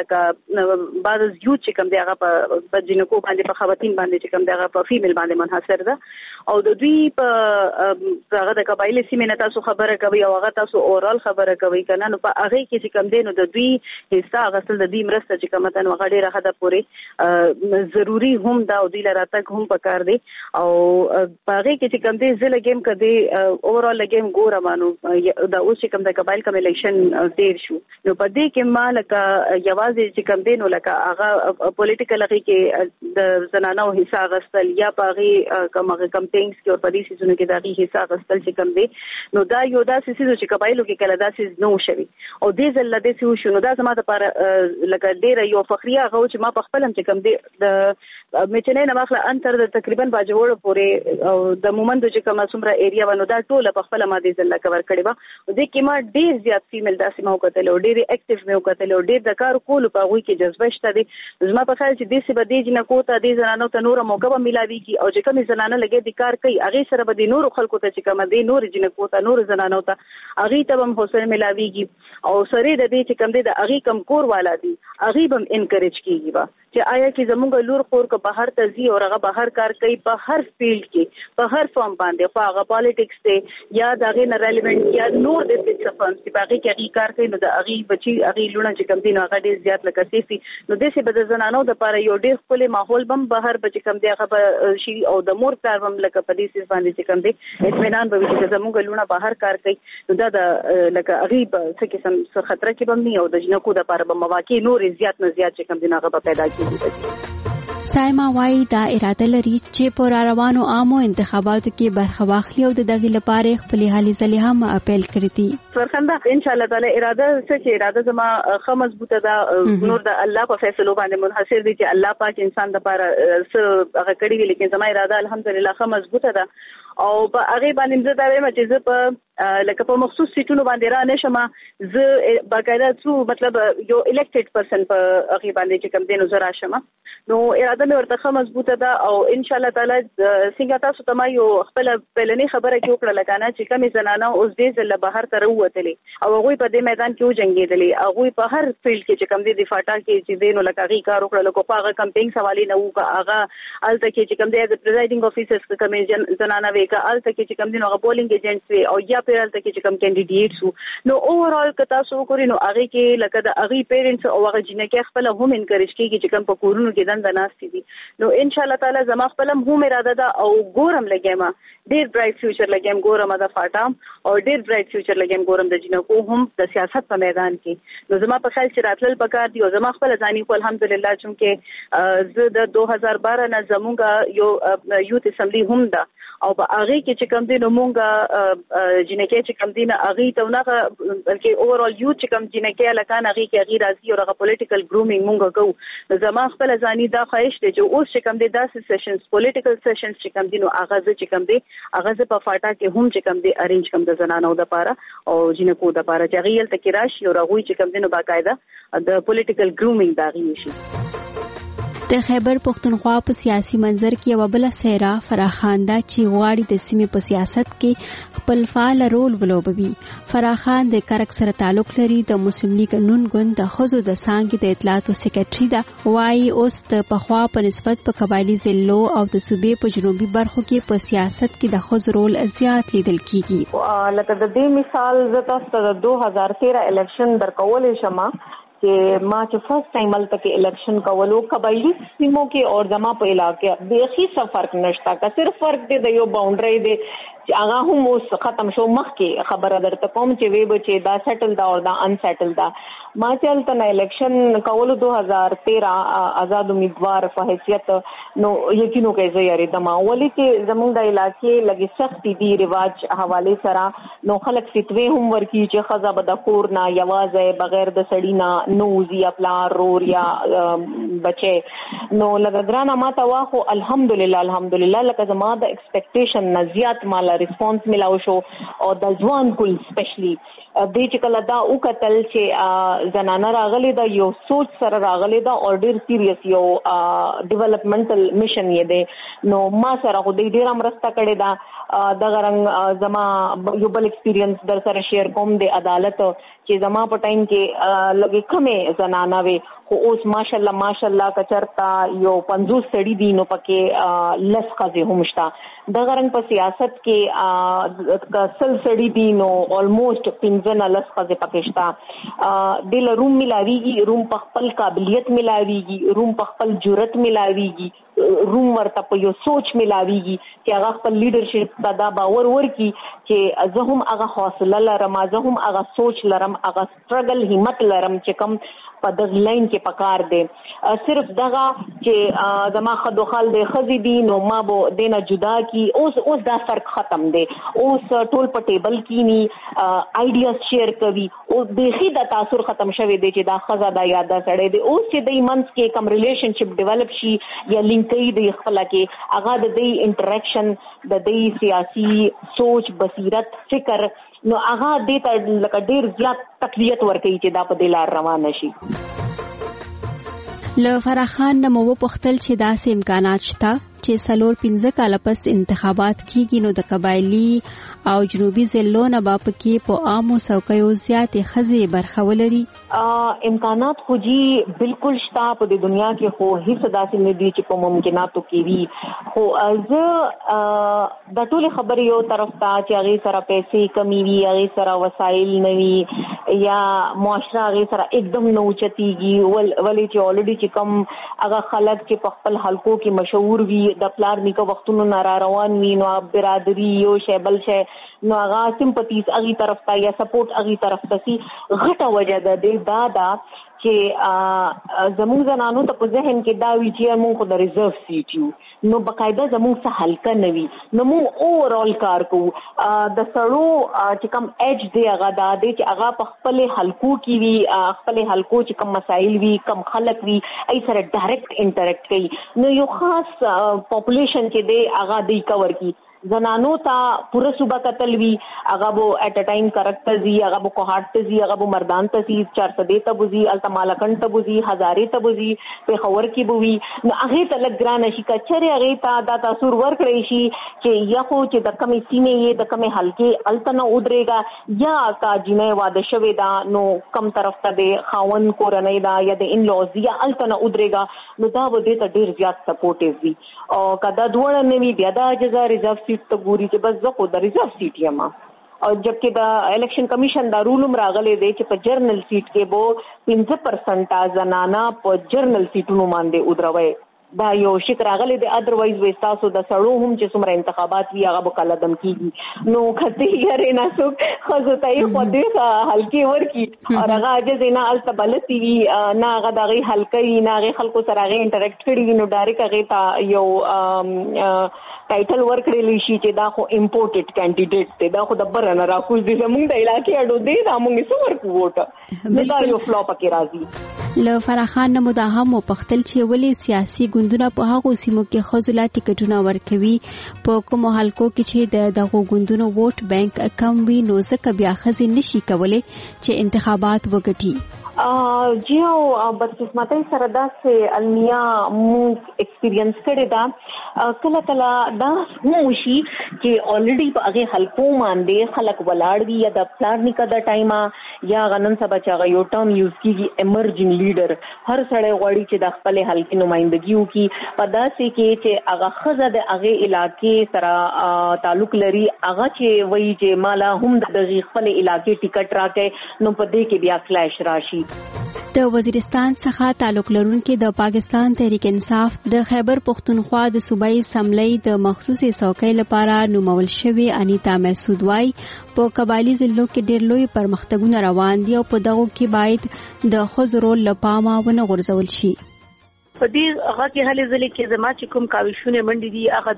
لکه بعض یوت چې کوم دی هغه په جنکو باندې په خواتین باندې چې کوم دی هغه په فیمیل باندې منحصر ده او د دوی په هغه د قبایلی سیمه نه تاسو خبره کوي او هغه تاسو اورال خبره کوي کنه نو په هغه کې چې کوم دی نو د دوی حصہ غسل د دې مرسته چې کوم ته نو هغه ډیره حد پورې ضروری هم دا او دوی لراتک هم پکار دی او په هغه کې چې کوم دی زله گیم کدي اورال گیم ګوره مانو اوس چې کوم د قبایل کوم الیکشن تیر شو نو په دې کې ما لکه یوازې چې کوم دین لکه هغه پولیټیکل هغه کې د زنانو حصہ غستل یا په هغه کوم کمپاینز کې او په دې سيزونو کې د هغه حصہ غستل چې کوم دی نو دا یو داسې سيزو چې قبایلو کې کله داسې نو شوي او دې ځل د دې شو نو دا زما لپاره لکه ډیره یو فخریه هغه چې ما په خپل هم چې کوم دی د میچنې نه واخله انتر د تقریبا باجوړ پورې او د مومند چې کومه څومره ایریا ونه دا ټول په خپل ما دې ځل کور کړی و د کې ما ډیر زیات فیمیل داسې مو کتل او ډیر اکټیو مو کتل او ډیر د کار کول په غوي کې جذبه شته دي زما په خیال چې دې څه بده جن کوته دې زنانو ته نور موقع ملاوي کی او چې کوم زنانه لګي د کار کوي هغه سره به د نور خلکو ته چې کوم دې نور جن کوته نور زنانو ته هغه ته هم حوصله ملاوي کی او سره د دې چې کوم دې د هغه کم کور والا دي هغه هم انکریج کیږي با چې آیا چې زموږ لور خور کو بهر تزي او هغه بهر کار کوي په هر فیلډ کې په هر فارم باندې خو هغه پالیټکس ته یا دغه نه ریلیونټ یا نور د څه فارم چې باقي کې کار کوي نو د هغه بچي هغه لونه چې کم دي نو هغه ډیر زیات لکه سيفي نو د څه بد زنانو د لپاره یو ډیر خپل ماحول بم بهر بچ کم دی هغه شي او د مور کار بم لکه په دې سیس باندې چې کم دي اطمینان به چې زموږ لونه بهر کار کوي نو دا د لکه هغه څه قسم څه خطر کې بم نه او د جنکو د لپاره به مواقع نور زیات نه زیات چې کم دي هغه پیدا کیږي سایما وايي دا اراده لري چې په روانو عامو انتخاباتو کې برخه واخلي او د دغه لپاره خپل حالي ځلې هم اپیل کړی دي. ورخنده ان شاء الله تعالی اراده چې اراده زما خه مضبوطه ده نور د الله په فیصلو باندې منحصر دي چې الله پاک انسان د لپاره څه هغه کړی وي لیکن زما اراده الحمدلله خه مضبوطه ده او په هغه باندې زه دا وایم چې زه په لکه په مخصوص سیټونو باندې را نشم زه باقاعده څو مطلب یو الیکټډ پرسن په هغه باندې چې کوم دینو زه راشم نو اراده مې ورته خه مضبوطه ده او ان شاء الله تعالی څنګه تاسو ته ما یو خپل پلنې خبره کې وکړه لکانه چې کومې زنانه اوس دې ځل بهر ته وروتلې او هغه په دې میدان کې وجنګېدلې هغه په هر فیلډ کې چې کوم دې فاټا کې چې دینو لکه غي کار وکړل کو هغه کمپینګ سوالي نه وکړه هغه الته کې چې کوم دې د پریزایډینګ افیسرز کې کومې زنانه وکړه الته کې چې کوم دې نو بولینګ ایجنټس وي او یا په الته کې چې کوم کینډیډیټس نو اوورال که تاسو وګورئ نو هغه کې لکه د هغه پیرنټس او هغه جنکه خپل هم انکریج کیږي چې کوم په کورونو کې دند ناشتي دي نو ان شاء الله تعالی زما خپل هم اراده ده او ګورم لګیما ډیر برایټ فیوچر لګیم ګورم د فاټام او ډیر برایټ فیوچر لګیم ګورم د جنکو هم د سیاست په میدان کې نو زما په خیال چې راتلل پکار دی او زما خپل ځاني خو الحمدلله چې زه د 2012 نه زموږه یو یوت اسمبلی هم ده او په هغه کې چې کوم دینو مونږه جنکه چې کوم دینه هغه ته نه بلکې اوورال یو چې کوم جنکه لکان هغه کې هغه راځي او هغه پولیټیکل ګرومینګ مونږه کوو زما خپل ځاني دا خواهش دی چې اوس چې کوم دي داسې سیشنز پولیټیکل سیشنز چې کوم دینو هغه چې کوم دي هغه په فاټا کې هم چې کوم دي ارینج کوم د زنانو د لپاره او جنکو د لپاره چې هغه تل کې راشي او هغه چې کوم دینو باقاعده د پولیټیکل ګرومینګ دا غي شي. د خیبر پختونخوا په سیاسي منظر کې یو بل سیرا فراخان دا چې غواړي د سیمې په سیاست کې خپل فعال رول ولوبوي. فراخان د کرک سره تعلق لري د مسلم لیگ نون ګوند د خزو د سانګي د اطلاعاتو سیکریټري دا وايي اوس د پخوا په نسبت په قبایلی ضلعو او د صوبې په جنوبي برخو کې په سیاست کې د خزو رول زیات لیدل کیږي. لکه د دې مثال زه تاسو ته د 2013 الیکشن درکولې شمه چې ما چې فرست ټایم ملته کې الیکشن کولو قبایلی سیمو کې اور زما په علاقې بیخي څه فرق نشته که صرف فرق دی د یو باونډري دی چې هغه هم اوس ختم شو مخکې خبره درته کوم چې وی به چې دا سیټل دا او دا ان سیټل دا ما چې تل الیکشن کولو 2013 آزاد امیدوار په حیثیت نو یقینو کې زه یاري د ماولي کې زمونږ د علاقې لګي سخت دي رواج حواله سره نو خلک فتوی هم ورکی چې خزا به د کور نه یوازې بغیر د سړی نه نوزي خپل رور یا بچي نو لکه ګرانه ماته واخو الحمدلله لکه زما د ایکسپیکټیشن نه زیات مال ریسپانس ملاو شو او د ځوان ګل سپیشلی د چې کله دا او قتل چې زنانه راغلي دا یو سوچ سره راغلي دا اور ډیر سیریس یو ډیولپمنټل میشن یې دی نو ما سره خو ډیر مرسته کړې دا د غرنګ زما یو بل ایکسپیرینس در سره شیر کوم د عدالت چې زما په ټایم کې لګي کمه زنانه وي خو اوس ماشاءالله کچرتا یو 50 سړي دي نو پکې لس قضې هم شته د غرنګ په سیاست کې سل سړي دي نو অলموست 15 لس قضې پکې شته د روم ملاويږي روم په خپل قابلیت ملاويږي روم په خپل جرأت ملاويږي روم ورته په یو سوچ ملاويږي چې هغه خپل لیډرشپ دا باور ورکي چې زه هم هغه حوصله لرم زه هم هغه سوچ لرم هغه سټرګل همت لرم چې کوم په دغه لاین کې پکار دی صرف دغه چې زما خدو خال د خزي دي نو ما به دینه جدا کی اوس دا فرق ختم دی اوس ټول په ټیبل کې ني آیډیاز شیر کوي او دغه د تاثیر ختم شوی دی چې دا خزا دا یاد سړی دی اوس چې د منس کې کوم ریلیشنشپ ډیولپ شي یا لینکې دی خپل کې هغه د دې انټریکشن د دې سیاسي سوچ بصیرت فکر نو هغه دې ته لکه ډیر زیات تقویت ورکوي چې دا په دلار روان شي له فراخان نمو پختل چې داسې امکانات شته چې سلور 15 کال پس انتخابات کیږي نو د قبایلی او جنوبي ضلعو نه با پکې په عامو څوکیو زیاتې خزي برخه ولري امکانات خو جی بالکل شته په د دنیا کې خو هیڅ داسې نه دي چې په ممکناتو کې وي خو از د ټول خبرې یو طرف ته چې هغه سره پیسې کمی وي هغه سره وسایل نه وي یا معاشره هغه سره एकदम نه اوچتيږي ولې چې اولریډي چې کم هغه خلک چې په خپل حلقو کې مشهور وي د پلار نیکه وختونو نه روان وي نو برادری یو شیبل شي نو هغه سمپتیز هغه طرف ته یا سپورټ هغه طرف ته سي غټه وجه ده دا چې زموږ زنانو ته په ذهن کې دا وی چې موږ د ریزرو سیټ یو نو بقاعده زموږ څه حلقه نوي نو موږ اوورال کار کوو د سړو چې کم ایج دی هغه د دې چې هغه په خپل حلقو کې وي خپل حلقو چې کم مسایل وي کم خلک وي ای سره ډایرکټ انټریکټ کوي نو یو خاص پاپولیشن چې دی هغه دی کور کی زنانو ته پوره صوبه قتل وی هغه بو اټ ا ټایم کریکټر زی هغه بو کوهات ته زی هغه بو مردان ته زی 400 ته بوزي التمالکن ته بوزي هزارې ته بوزي په خور کې بووي نو هغه ته لګران شي کچره هغه ته دا تاثیر ورکړي شي چې یا خو چې د کمی سینې یې د کمی حلقې التنه ودرېګا یا کا جنې واده شوی دا نو کم طرف ته د خاون کورنۍ دا یا د ان لوز یا التنه ودرېګا نو دا به د ډیر زیات سپورټیو وي او کدا دوړ نه وی بیا د جزا ریزرو سیټ ته ګوري چې بس زه خو د ریزرو سیټ یم او جبکې د الیکشن کمیشن دا رولم راغلی دی چې په جرنل سیټ کې بو 15% زنانا په جرنل سیټونو باندې ودروي دا یو شک راغلی دی ادروایز وستاسو د سړو هم چې څومره انتخابات وی هغه به کلدم کیږي نو کته یې نه سو خو ته خو دې حلقې ورکی او هغه اجازه نه التبلتی وی نه هغه دغه حلقې نه هغه خلکو سره هغه انټریکټ کړي نو ډایرکټ هغه ته یو ټایټل ورکړلی شي چې دا خو امپورټډ کینډیډیټ دی دا خو د برنه راکوز دي زموږ د علاقې اډو دی دا موږ څو ورکو ووټ دا یو فلوپ کې راځي له فراخان نه مداهم او پختل چې ولی سیاسي ګوندونه په هغه سیمو کې خزلا ټیکټونه ورکوي په کوم حلقو کې چې دغه ګوندونو ووټ بانک کم وي نو ځکه بیا خزي نشي کولای چې انتخابات وګټي جیو بدقسمتۍ سره داسې المیه مونږ ایکسپیرینس کړی دا کله کله دا هم شي چې الریډي په هغه حلقو باندې خلک ولاړ وي یا د پلار نیکه د ټایما یا غنن سبا چې یو ټرم یوز کیږي ایمرجنګ لیډر هر سړی غواړي چې د خپل حلقې نمائندګي وکړي په داسې کې چې هغه خزه د هغه علاقې سره تعلق لري هغه چې وایي چې مالا هم د خپل علاقې ټیکټ راکې نو په دې کې بیا کلیش راشي د وزیرستان څخه تعلق لرونکي د پاکستان تحریک انصاف د خیبر پختونخوا د صوبایي اسمبلی د مخصوصي څوکۍ لپاره نومول شوی انیتا مسعود وايي په قبایلی ضلعو کې ډېر لوی پرمختګونه روان دي او په دغه کې باید د ښځو رول له پامه ونه غورځول شي په دې هغه کې هلې ځلې کې زما چې کوم کاوشونه منډي دي هغه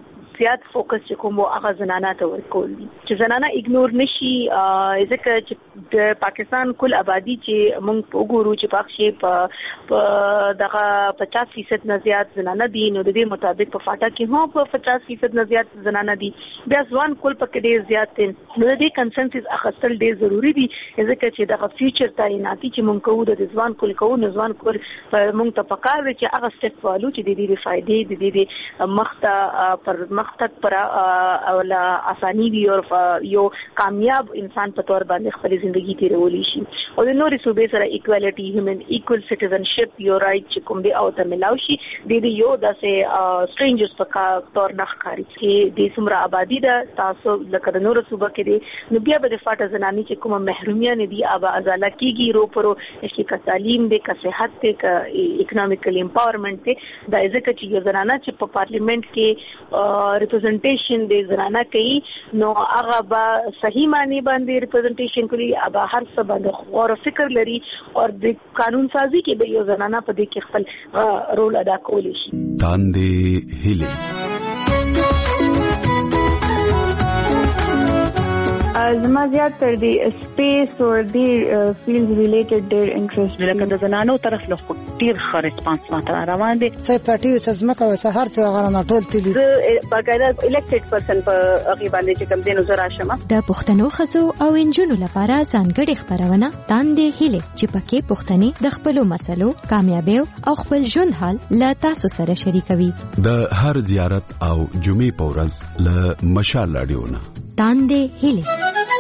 زیات فوکس کوم هغه زنانه ته ورکول دي چې زنانه اګنور نشي ځکه چې د پاکستان کل آبادی چې موږ وګورو چې پاکشي په دغه 50% نه زیات زنانه دي نو د دې مطابق په فاټا کې هم په 50% نه زیات زنانه دي بیا ځوان کل پکې ډیر زیات دي نو د دې کنسنسس اخیستل ډیر ضروری دي ځکه چې دغه فیوچر تعیناتي چې موږ کوو د ځوان کل کوو نو ځوان کل موږ ته پکار دی چې هغه سټپ والو چې د دې فائدې د دې مخته پر مختک پر او لا اساني وي او یو کامیاب انسان په تور باندې خپل ژوندۍ تیرولې شي او د نوري صوبې سره ایکوالټي هیومن ایکوال سټیزنشپ یو رائټ چې کوم دی او ته ملاوي شي د دې یو داسې سټرینجرز په تور نه ښکاري چې د سمرا آبادی دا تاسو لکه د نورو صوبې کې دي نو بیا به د فاټه زنانی چې کوم محرومیان دي ابا ازاله کیږي رو پرو چې کا تعلیم دي کا صحت دي کا اکونومیکل امپاورمنت دي دا ځکه چې یو زنانه چې په پارلیمنت کې ریپرزنټیشن دي زنانه کوي نو هغه به صحیح معنی باندې ریپرزنټیشن کوي ابا هر څه باندې غور فکر لري او د قانون سازي کې به یو زنانه په دې کې خپل رول ادا کولی شي تاندې هیله زما زیات تر دی سپیس او دی فیلډ ریلیټډ ډیر انټرست لکه د زنانو طرف له ډیر ښه ریسپانس ماته روان دي څه پټي چې زما کوي سهار څو غره نه ټول تللی باقاعده الیکټډ پرسن په هغه باندې چې کوم دینو زرا شمه د پښتنو خزو او انجونو لپاره ځانګړي خبرونه تاندې هیله چې پکې پښتني د خپل مسلو کامیابی او خپل ژوند حال له تاسو سره شریکوي د هر زیارت او جمعې په ورځ له مشال رادیو نه تاندې هیله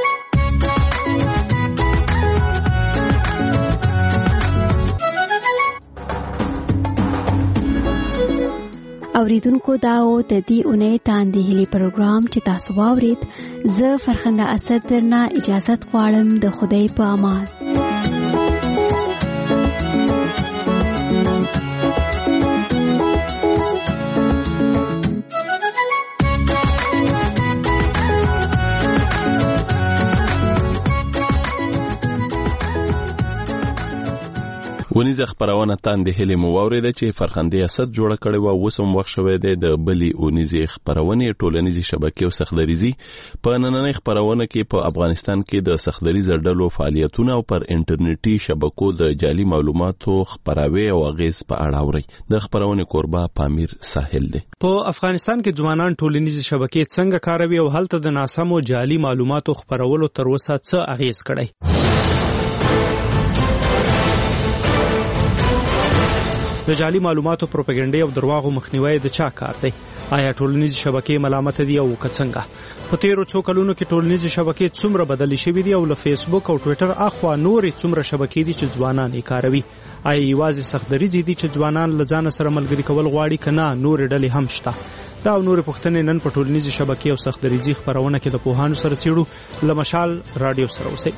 اوریدونکو دا او د دې اونۍ تاندې هلي پروګرام چې تاسو واورید زه فرخنده اسد درنه اجازه غواړم د خدای په امان ونیزه خبرونه تاندې هلي مو واورید چې فرخنده اسد جوړ کړي و وسم وخت شوې ده د بلی ونیزه خبرونه ټولنیزي شبکې او سخدریزي په نننۍ خبرونه کې په افغانستان کې د سخدریزه ډلو فعالیتونه او پر انټرنیټي شبکو د جعلي معلوماتو خبراوي او غیز په اړه اوري د خبرونه قربا پامیر ساحل ده په افغانستان کې ځوانان ټولنیزي شبکې څنګه کاروي او هلته د ناسمو جعلي معلوماتو خبرولو تر اوسه څه اغیز کړي د جعلي معلوماتو پروپاګاندا او درواغو مخنیوي د چا کار دی آیا ټولنیزي شبکې ملامت دي او څنګه په تیرو څو کلونو کې ټولنیزي شبکې څومره بدلې شوې دي او له فیسبوک او ټوئیټر اخوا نورې څومره شبکې دي چې ځوانان یې کاروي آیا یوازې سختدریزي دي چې ځوانان له ځان سره ملګري کول غواړي کنه نور ډلې هم شته دا نور پښتنې نن په ټولنیزي شبکې او سختدریزي خبرونه کې د پوهانو سره چیړو لمشال رادیو سره اوسئ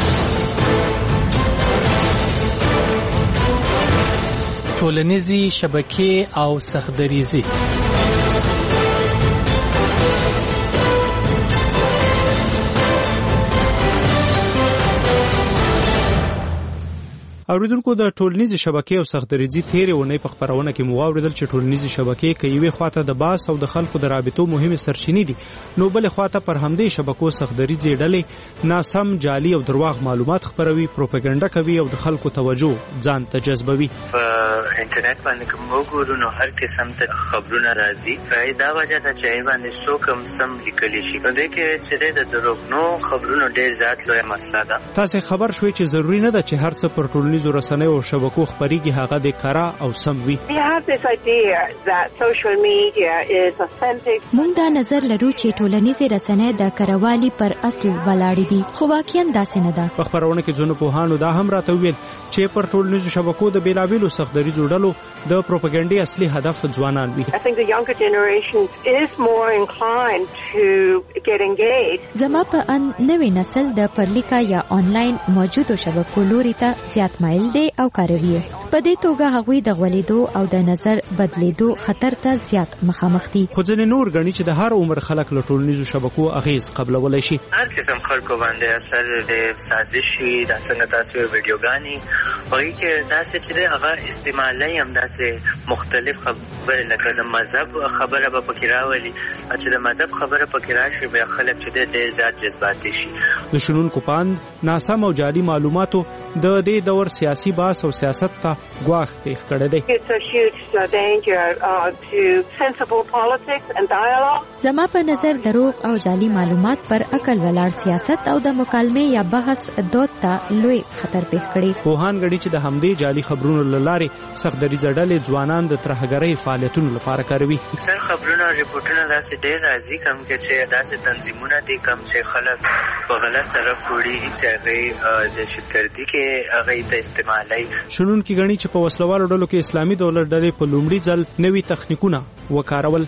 ټولنیزي شبکې او سختدریزي اوریدونکو د ټولنیزي شبکې او سختدریزي تیرې ونې په خبرونه کې موریدل چې ټولنیزي شبکې کوي خواته د باس او د خلکو د رابطو مهمه سرچینې دي نو بل خواته پر همدې شبکو سختدریزي ډلې ناسم جعلي او درواغ معلومات خبروي پروپاګاندا کوي او د خلکو توجه ځان ته جذبوي په انټرنیټ باندې کوم وګورو نو هر قسم ته خبرونه راځي فائدہ وجه ته چې باندې سو کم سم لیکل شي نو د کې چې د دروغنو خبرونو ډیر زیات لوی مسله ده تاسو خبر شوي چې ضروری نه ده چې هر څه پر ټولنیزو رسنیو او شبکو خبريږي هغه د کارا او سم وي مونږ دا نظر لرو چې ټولنیزې رسنۍ د کاروالي پر اصل ولاړې دي خو واقعا داسې نه ده په خبرونه کې ځینو پوهانو دا هم راته ویل چې پر ټولنیزو شبکو د بیلابیلو سختدریزو ډلو د پروپاګاندا اصلي هدف ځوانان وي زما په ان نوې نسل د پرلیکا یا آنلاین موجودو شبکو لوري ته زیات مایل دی او کاروي په دې توګه هغوی د غولیدو او د نظر بدلیدو خطر ته زیات مخامخ دي خو ځینې نور غني چې د هر عمر خلک له ټولنیزو شبکو اغیز قبلولای شي هر قسم خلکو باندې اثر د سازش شي د څنګه تاسو ویډیوګانی وایي کې داسې چې هغه استعمالي هم داسې مختلف خبره لکه د مذهب خبره به پکې راولي چې د مذهب خبره پکې راشي بیا خلک چې ډېر زیات جذباتي شي. د شنونکو پاند ناسم او جعلي معلوماتو د دې دور سیاسي باس او سیاست ته ګواښ پیښ کړی دی. زما په نظر دروغ او جعلي معلومات پر عقل ولاړ سیاست او د مکالمې یا بحث دود ته لوی خطر پیښ کړي. پوهان غړي چې د همدې جعلي خبرونو لارې سخت دریځ ډلې ځوانان د ترهګرۍ فعالیتونو لپاره کاروي. اکثر خبرونه او ریپورتونه داسې ډېر راځي کوم چې داسې تنظیمونه دي کوم چې خلک په غلط طرف وړي چې هغه د شکردي کې هغه ته استعمالي. شنونکي غړي چې په وسلوالو ډلو کې اسلامي دولت ډلې په لومړي ځل نوي تخنیکونه وکارول.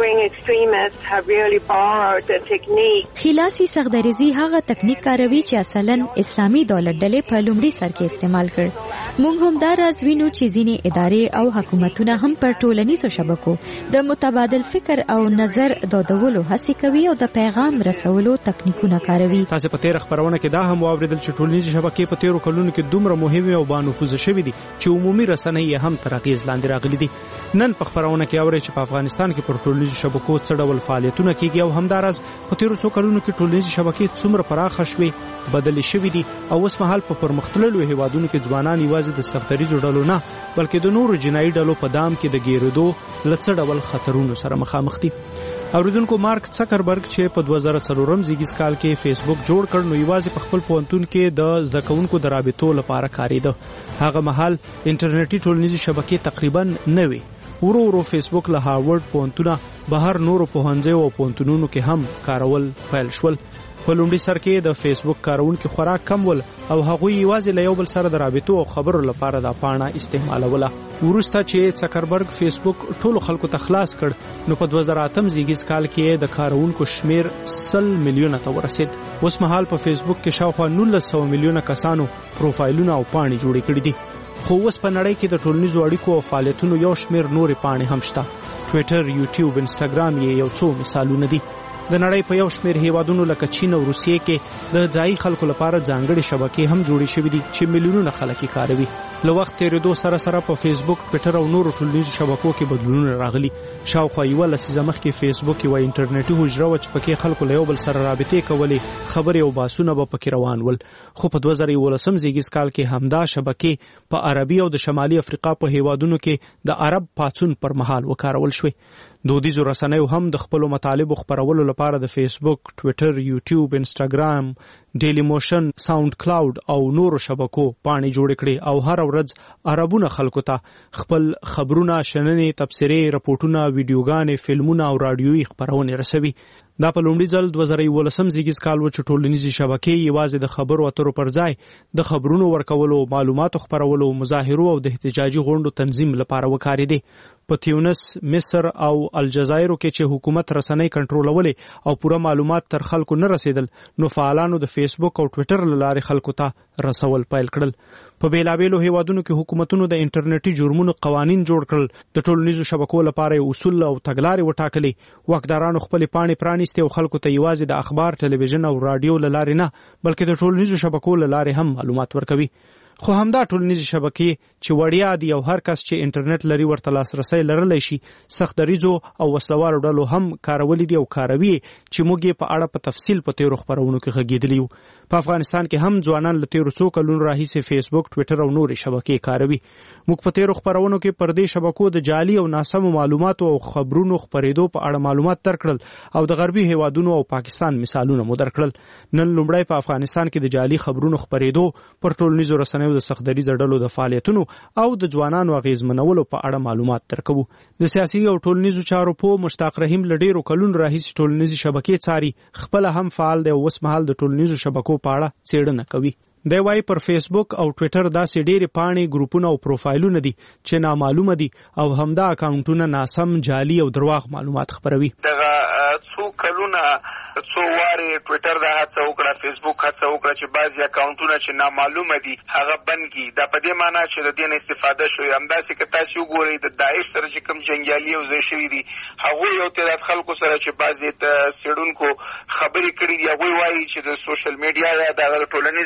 خلاصي سخدریزي هغه تکنیک کاروي چې اصلاً اسلامي دولت ډلې په لومړي سر کې استعمال کړ. موږ هم دا راز وینو چې ځینې ادارې او حکومتونه هم پر ټولنیزو شبکو د متبادل فکر او نظر دودولو هڅه کوي او د پیغام رسولو تکنیکونه کاروي. تاسو په تیر خبرونه کې دا هم واوریدل چې ټولنیزې شبکې په تیرو کلونو کې دومره مهمه او بانفوذ شوې دي چې عمومي رسنۍ هم تر اغیز لاندې راغلي دي. نن په خبرونه کې اوري چې په افغانستان کې پر ټولنیزو شبکو څه ډول فعالیتونه کیږي او همدارس په تیرو څو کلونو کې ټولنیزې شبکې څومره پراخه شوې بدلې شوې دي او اوس مهال په پرمختللو هیوادونو کې ځوانان یوازې د سختریزو ډلو نه بلکې د نورو جنایي ډلو په دام کې د ګیرېدو لڅ ډول خطرونو سره مخامخ دي. اوریدونکو مارک زکربرګ چې په 2004 زیږیز کال کې فیسبوک جوړ کړ نو یوازې په خپل پوهنتون کې د زده کوونکو د رابطو لپاره کاریده. هغه مهال انټرنیټي ټولنیزې شبکې تقریبا نه وي. ورو فیسبوک له هارورډ پوهنتونه بهر نورو پوهنځیو او پوهنتونونو کې هم کارول پیل شول. په لومړي سر کې د فیسبوک کارونکو خوراک کم ول او هغه یوازې له یو بل سره د رابطو او خبرو لپاره د پاڼه استعمالوله. وروسته چې زکربرګ فیسبوک ټولو خلکو ته خلاص کړ نو په 2008 زیږیز کال کې د کارونکو شمیر 100 میلیونه ته ورسید. اوس مهال په فیسبوک کې شاوخوا 1900 میلیونه کسانو پروفایلونه او پاڼې جوړې کړې دي. خو اوس په نړۍ کې د ټولنیزو اړیکو او فعالیتونو یو شمیر نورې پاڼې هم شته. ټویټر، یوټیوب، انسټاګرام یې یو څو مثالونه دي. د نړۍ په یو شمیر هیوادونو لکه چین او روسیې کې د ځایي خلکو لپاره ځانګړي شبکې هم جوړې شوې دي چې میلیونونه خلک یې کاروي. له وخت تیریدو سره په فیسبوک، ټویټر او نورو ټولنیزو شبکو کې بدلونونه راغلي. شاوخوا یوه لسیزه مخکې فیسبوک یوه انټرنیټي حجره وه چې پکې خلکو له یو بل سره رابطې کولې، خبرې او بحثونه به پکې روان ول. خو په 2011 زیږیز کال کې همدا شبکې په عربي او د شمالي افریقا په هیوادونو کې د عرب پاڅون پر مهال وکارول شوې. دودیزو رسنیو هم د خپلو مطالبو خپرولو لپاره د فیسبوک، ټویټر، یوټیوب، انسټاګرام، ډیلی موشن، ساوند کلاود او نورو شبکو پاڼې جوړې کړې او هر ورځ عربونه خلکو ته خپل خبرونه، شننې، تبصرې، رپورټونه، ویډیوګانې، فلمونه او رادیويي خبرونه رسوي. دا په لومړي ځل 2011 زیږیز کال و چې ټولنیزې شبکې یوازې د خبرو اترو پر ځای د خبرونو ورکولو، معلوماتو خپرولو، مظاهرو او د احتجاجي غونډو تنظیم لپاره وکارېدې. په تیونس، مصر او الجزایر کې چې حکومت رسنۍ کنټرولولې او پوره معلومات تر خلکو نه رسیدل نو فعالانو د فیسبوک او ټویټر له لارې خلکو ته رسول پیل کړل. په بیلابیلو هیوادونو کې حکومتونو د انټرنیټي جرمونو قوانین جوړ کړل، د ټولنیزو شبکو لپاره اصول او تګلارې وټاکلې. واکدارانو خپل پاڼې پرانیستې او خلکو ته یوازې د اخبار، ټلویزیون او رادیو له لارې نه بلکې د ټولنیزو شبکو له لارې هم معلومات ورکوي. خو همدا ټولنیزې شبکې چې وړیا دي او هر کس چې انټرنیټ لري ورته لاسرسی لرلی شي، سخت دریځو او وسلوالو ډلو هم کارولي دي او کاروي چې موږ یې په اړه په تفصیل په تیرو خبرونو کې غږېدلي یو. په افغانستان کې هم ځوانان له تیرو څو کلونو راهیسې فیسبوک، ټویټر او نورې شبکې کاروي. موږ په تیرو خبرونو کې پر دې شبکو د جعلي او ناسمو معلوماتو او خبرونو خپرېدو په اړه معلومات درکړل او د غربي هیوادونو او پاکستان مثالونه مو درکړل. نن لومړی په افغانستان کې د جعلي خبرونو خپرېدو، پر ټولنیزو رسنیو د سخت دریځ ډلو د فعالیتونو او د ځوانانو اغیزمنولو په اړه معلومات درکوو. د سیاسي او ټولنیزو چارو په مشتاق رحیم له ډیرو کلونو راهیسې ټولنیزې شبکې څاري، خپل هم فعال دی او اوس مهال د ټولنیزو شبکو په اړه څېړنه کوي. دی وايي پر فیسبوک او ټویټر داسې ډېرې پاڼې، ګروپونه او پروفایلونه دي چې نامعلومه دي او همدا اکاونټونه ناسم، جعلي او درواغ معلومات خپروي. دغه څو کلونه څو واره ټویټر دا هڅه وکړه، فیسبوک هڅه وکړه چې بعضي اکاونټونه چې نامعلومه دي هغه بند کړي. دا په دې معنی چې د دې نه استفاده شوی. همداسې که تاسو وګورئ د داعش سره چې کوم جنګیالي او ځای شوي دي، هغوی یو تعداد خلکو سره چې بعضې څېړونکو خبرې کړي دي، هغوی وایي چې د سوشل میډیا یا د ټولنیزو رسنیو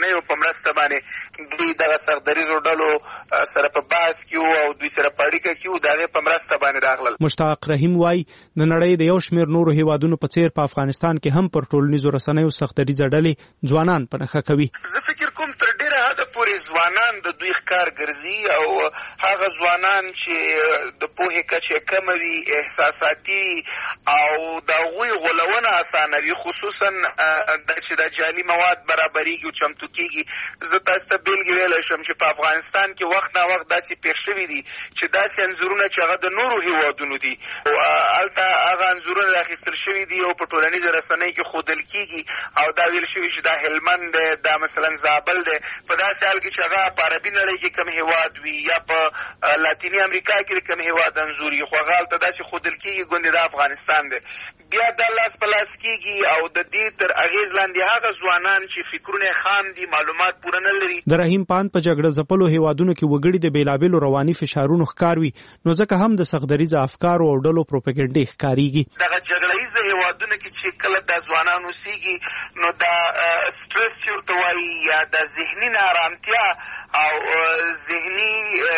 رسنیو په مرسته باندې دوی دغه سختدریزو ډلو سره په بحث کې او دوی سره په اړیکه کې د هغې په مرسته باندې راغلل. مشتاق رحیم وایي د نړۍ د یو شمېر نورو هیوادونو په څیر په افغانستان کې هم پر ټولنیزو رسنیو سختدریزه ډلې ځوانان په نښه کوي. زه فکر کوم تر ډېره حده پورې ځوانان د دوی ښکار ګرځي او هغه ځوانان چې د پوهې کچه کمه وي، احساساتي او د هغوی غولونه اسانه وي، خصوصا چې د جعلي مواد برابرېږي او چمتو کېږي. زه تاسو ته بېلګې ویلی شم چې په افغانستان کې وخت نا وخت داسې پېښ شوي دي چې داسې انځورونه چې هغه د نورو هېوادونو دي او هلته هغه انځورونه راخیستل شوي دي او په ټولنیزو رسنیو کې ښودل کېږي او دا ویل شوي چې دا هلمند دی، دا مثلا زابل دی، په داسې حال کې چې هغه په عربي نړۍ کې کوم هېواد وي یا په لاتیني امریکا کې کوم هېواد انځور وي، خو هغه هلته داسې ښودل کېږي ګوندې دا افغانستان دی. بیا دا لاس په لاس کېږي او د دې تر اغېز لاندې هغه ځوانان چې فکرونه خام دي، معلومات پوره نه لري. د رحیم پاند په جګړه ځپلو هیوادونو کې وګړي د بېلابېلو رواني فشارونو ښکار وي، نو ځکه هم د سختدریزه افکارو او ډلو پروپاګنډې ښکارېږي. دغه جګړه ییزه هیوادونو کې چې کله دا ځوانان اوسېږي نو دا سټرس چې ورته وایي یا د ذهني ناارامتیا او ذهني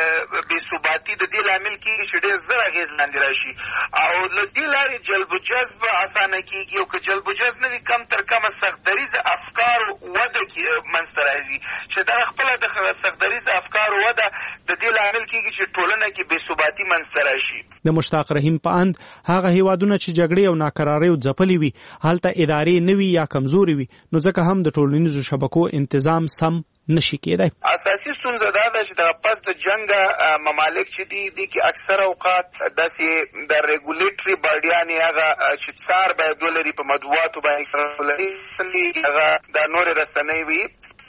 بېثباتي د دې لامل کېږي چې ډېر زر اغېز لاندې راشي او له دې لارې جلب و جذب اسانه کېږي او که جلب و جذب نه وي کم تر کمه سختدریزه افکار وده منځته راځي چې دغه خپله د سختدریزه افکارو وده د دې لامل کېږي چې ټولنه کې بېثباتي منځته راشي. د مشتاق رحیم په اند هغه هیوادونه چې جګړې او ناکراریو ځپلې وي هلته ادارې نه وي یا کمزورې وي، نو ځکه هم د ټولنیزو شبکو انتظام سم نشي کېدای. اساسي ستونزه دا ده چې د پس د جنګ ممالک چې دي کې اکثر اوقات داسې د ریګولیټري باډیانې هغه چې څار باید ولري په مطبوعاتو باندې هغه د نورې رسنۍ وي،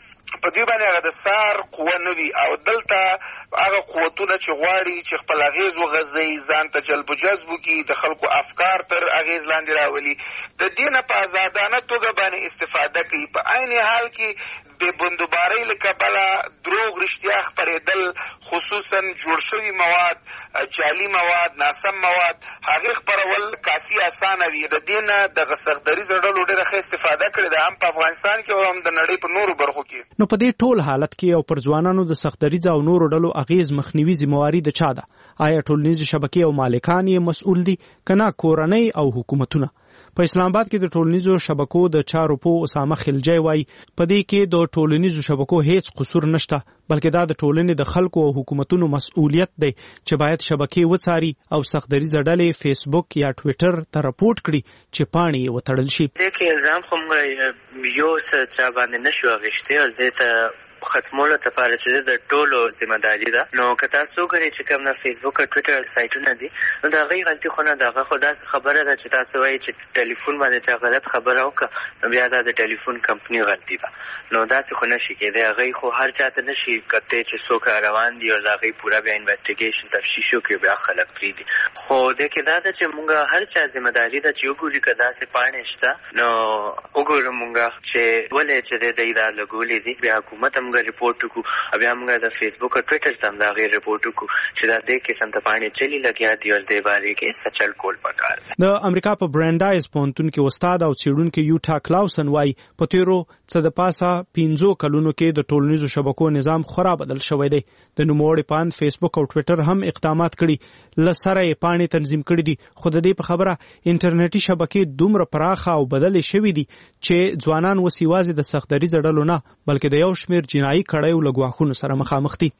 په دوی باندې هغه د څار قوه نه وي او دلته هغه قوتونه چې غواړي چې خپل اغېز وغځوي، ځان ته جلب و جذب وکړي، د خلکو افکار تر اغېز لاندې راولي، د دې نه په ازادانه توګه باندې استفاده کوي. په عین حال کې د بندوبارۍ له کبله دروغ رښتیا خپرېدل، خصوصا جوړ شوي مواد، جعلي مواد، ناسم مواد، هغې خپرول کافي اسانه وي. د دې نه دغه سختدریزو ډلو ډېره ښه استفاده کړې ده، هم په افغانستان کې او هم د نړۍ په نورو برخو کې. نو په دې ټول حالت کې او پر ځوانانو د سختدریزه او نورو ډلو اغېز مخنیوي ذمہواري د چا ده؟ آیا ټولنیزې شبکې او مالکان یې مسؤل دي که نه کورنۍ او حکومتونه؟ په اسلام آباد کې د ټولنیزو شبکو د چارو په اسامه خلجی وایي په دې کې د ټولنیزو شبکو هیڅ قصور نشته، بلکې دا د ټولنې د خلکو او حکومتونو مسؤلیت دی چې باید شبکې وڅاري او سختدریزه ډلې فیسبوک یا ټویټر ته راپورټ کړي چې پاڼې یې وتړل شي. دې کې الزام خو موږ یو څه چا باندې نشو اخیستی او دې ته ختمولو لپاره چې د ټولو ذمہداري ده. نو که تاسو وګورئ چې کوم د فیسبوک او ټویټر سایټونه دي نو د هغې غلطي خو نه ده، هغه خو داسې خبره ده چې تاسو وایي چې ټلیفون باندې چا غلط خبره وکړه نو بیا دا د ټلیفون کمپنۍ غلطي ده، نو داسې خو نشي کېدی. هغې خو هر چا ته نشي کتلی چې څوک روان دي او د هغې پوره بیا انویسټیګیشن تفتیش وکړي بیا خلک پرېږدي. خو دې کې دا ده چې مونږ هر چا ذمہداري ده چې وګوري که داسې پاڼې شته نو وګورو مونږ چې ولې چې دی دا لګولې دي، بیا حکومت هم ریپورټ وکړو، بیا موږ د فیسبوک او ټویټر ته هم د هغې ریپورټ وکړو چې دا دې قسم ته پاڼې چلي لګیا دي او دې بارې کې څه چل کول پکار دی. د امریکا په برانډایز پوهنتون کې استاد او څېړونکی یوټا کلاوسن وایي په تېرو څه د پاسه 15 کلونو کې د ټولنیزو شبکو نظام خورا بدل شوی دی. د نوموړي پاند فیسبوک او ټویټر هم اقدامات کړي، له سره یې پاڼې تنظیم کړي دي، خو د دې په خبره انټرنیټي شبکې دومره پراخه او بدلې شوي دي چې ځوانان اوس یوازې د سختدریزه ډلو نه بلکې د یو شمېر جنایي کړیو له ګواښونو سره مخامخ دي.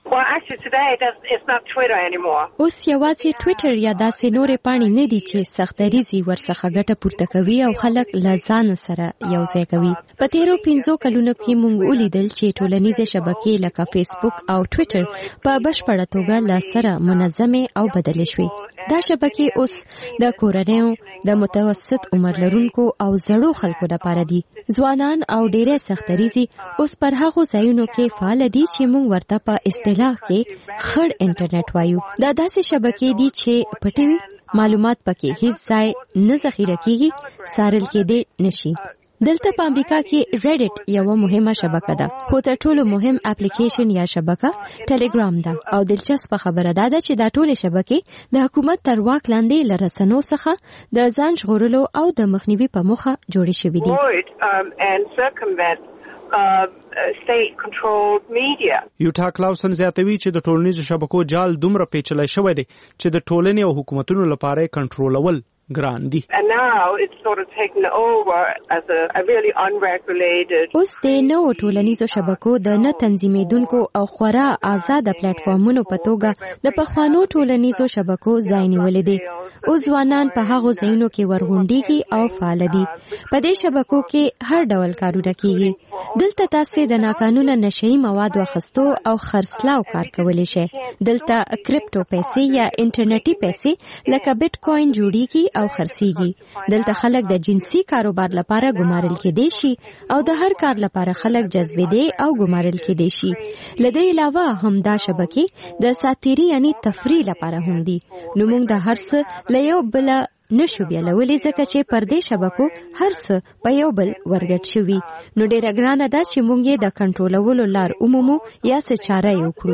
اوس یوازې ټویټر یا داسې نورې پاڼې نه دي چې سختدریزي ورڅخه ګټه پورته کوي او خلک له ځان سره یو ځای کوي. په تېرو 15 کلونو کې موږ ولیدل چې ټولنیزې شبکې لکه فیسبوک او ټویټر په بشپړه توګه له سره منظمې او بدلې شوې. دا شبکې اوس د کورنیو، د متوسط عمر لرونکو او زړو خلکو لپاره دي. ځوانان او ډېری سختدریزي اوس پر هغو ځایونو کې فعال دي چې موږ ورته په اصطلاح کې خړ انټرنیټ وایو. دا داسې شبکې دي چې پټې وي، معلومات پکې هیڅ ځای نه ذخیره کیږي، څارل کېدی نشي. دلته په امریکا کې ریډټ یو مهمه شبکه ده، خو تر ټولو مهم اپلیکیشن یا شبکه ټلګرام ده. او دلچسپه خبره ده چې دا ټولې شبکې د حکومت تر واک لاندې له رسنیو څخه د ځان ژغورلو او د مخنیوي په موخه جوړې شوې دي. state controlled media. یوټا کلاوسن زیاتوي چې د ټولنیزو شبکو جال دومره پیچلی شوی دی چې د ټولنې او حکومتونو لپاره کنټرولول ګران دي. And now it's sort of taken over as a really unregulated. اوس د نوو ټولنیزو شبکو د نه تنظیمېدونکو او خورا آزاده پلیټفارمونو په توګه د پخوانو ټولنیزو شبکو ځای نیولې دي. اوس ځوانان په هغو ځایونو کې ورغونډېږي او فعال دي. په دې شبکو کې هر ډول کارونه کیږي. دلته تاسو د ناقانونه نشئی موادو اخیستو او خرڅلاو کار کولی شئ. دلته کریپټو پیسې یا انټرنیټي پیسې لکه بیت کوین جوړیږي او خرڅيږي. دلته خلک د جنسي کاروبار لپاره ګمارل کېدي شي او د هر کار لپاره خلک جذبېدي او ګمارل کېدي شي. لدې علاوه همدا شبکې د ساتيري یعنی تفریح لپاره هم دي. نو موږ د هر څه له یو بل نشو بیلولې ځکه چې پر دې شبکو هر څه په یو بل ورګډ شوي. نو ډېره ګرانه ده چې موږ یې د کنټرولولو لار عمومو یا څه چاره یې وکړو.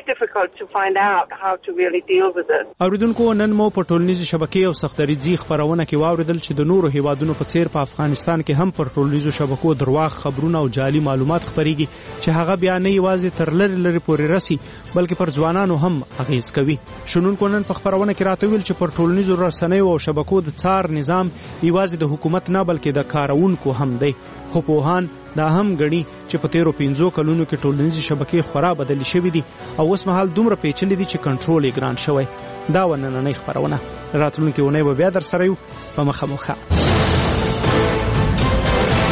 اوریدونکو نن مو په ټولنیزو شبکې او سختدریځي خبرونه کې واوریدل چې د نورو هیوادونو په څیر په افغانستان کې هم پر ټولنیزو شبکو درواغ خبرونه او جعلي معلومات خپريږي چې هغه بیان نه یوازې تر لری پورې رسي بلکې پر ځوانانو هم اغیز کوي. شنونکو نن په خبرونه کې راته ویل چې پر ټولنیزو رسنیو او شبکو د څار نظام یوازې د حکومت نه بلکې د کارونکو هم دی. خو پوهان دا هم غني چې په تیرو 15 کلونو کې ټولنیزې شبکې خورا بدلې شوې دي او اوس مهال دومره پیچلې دي چې کنټرول یې ګران شوی. دا ونننۍ خبرونه راتلونکي اونۍ به بیا در سره یو په مخه.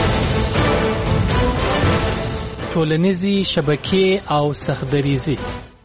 ټولنیزې شبکې او سختدریځي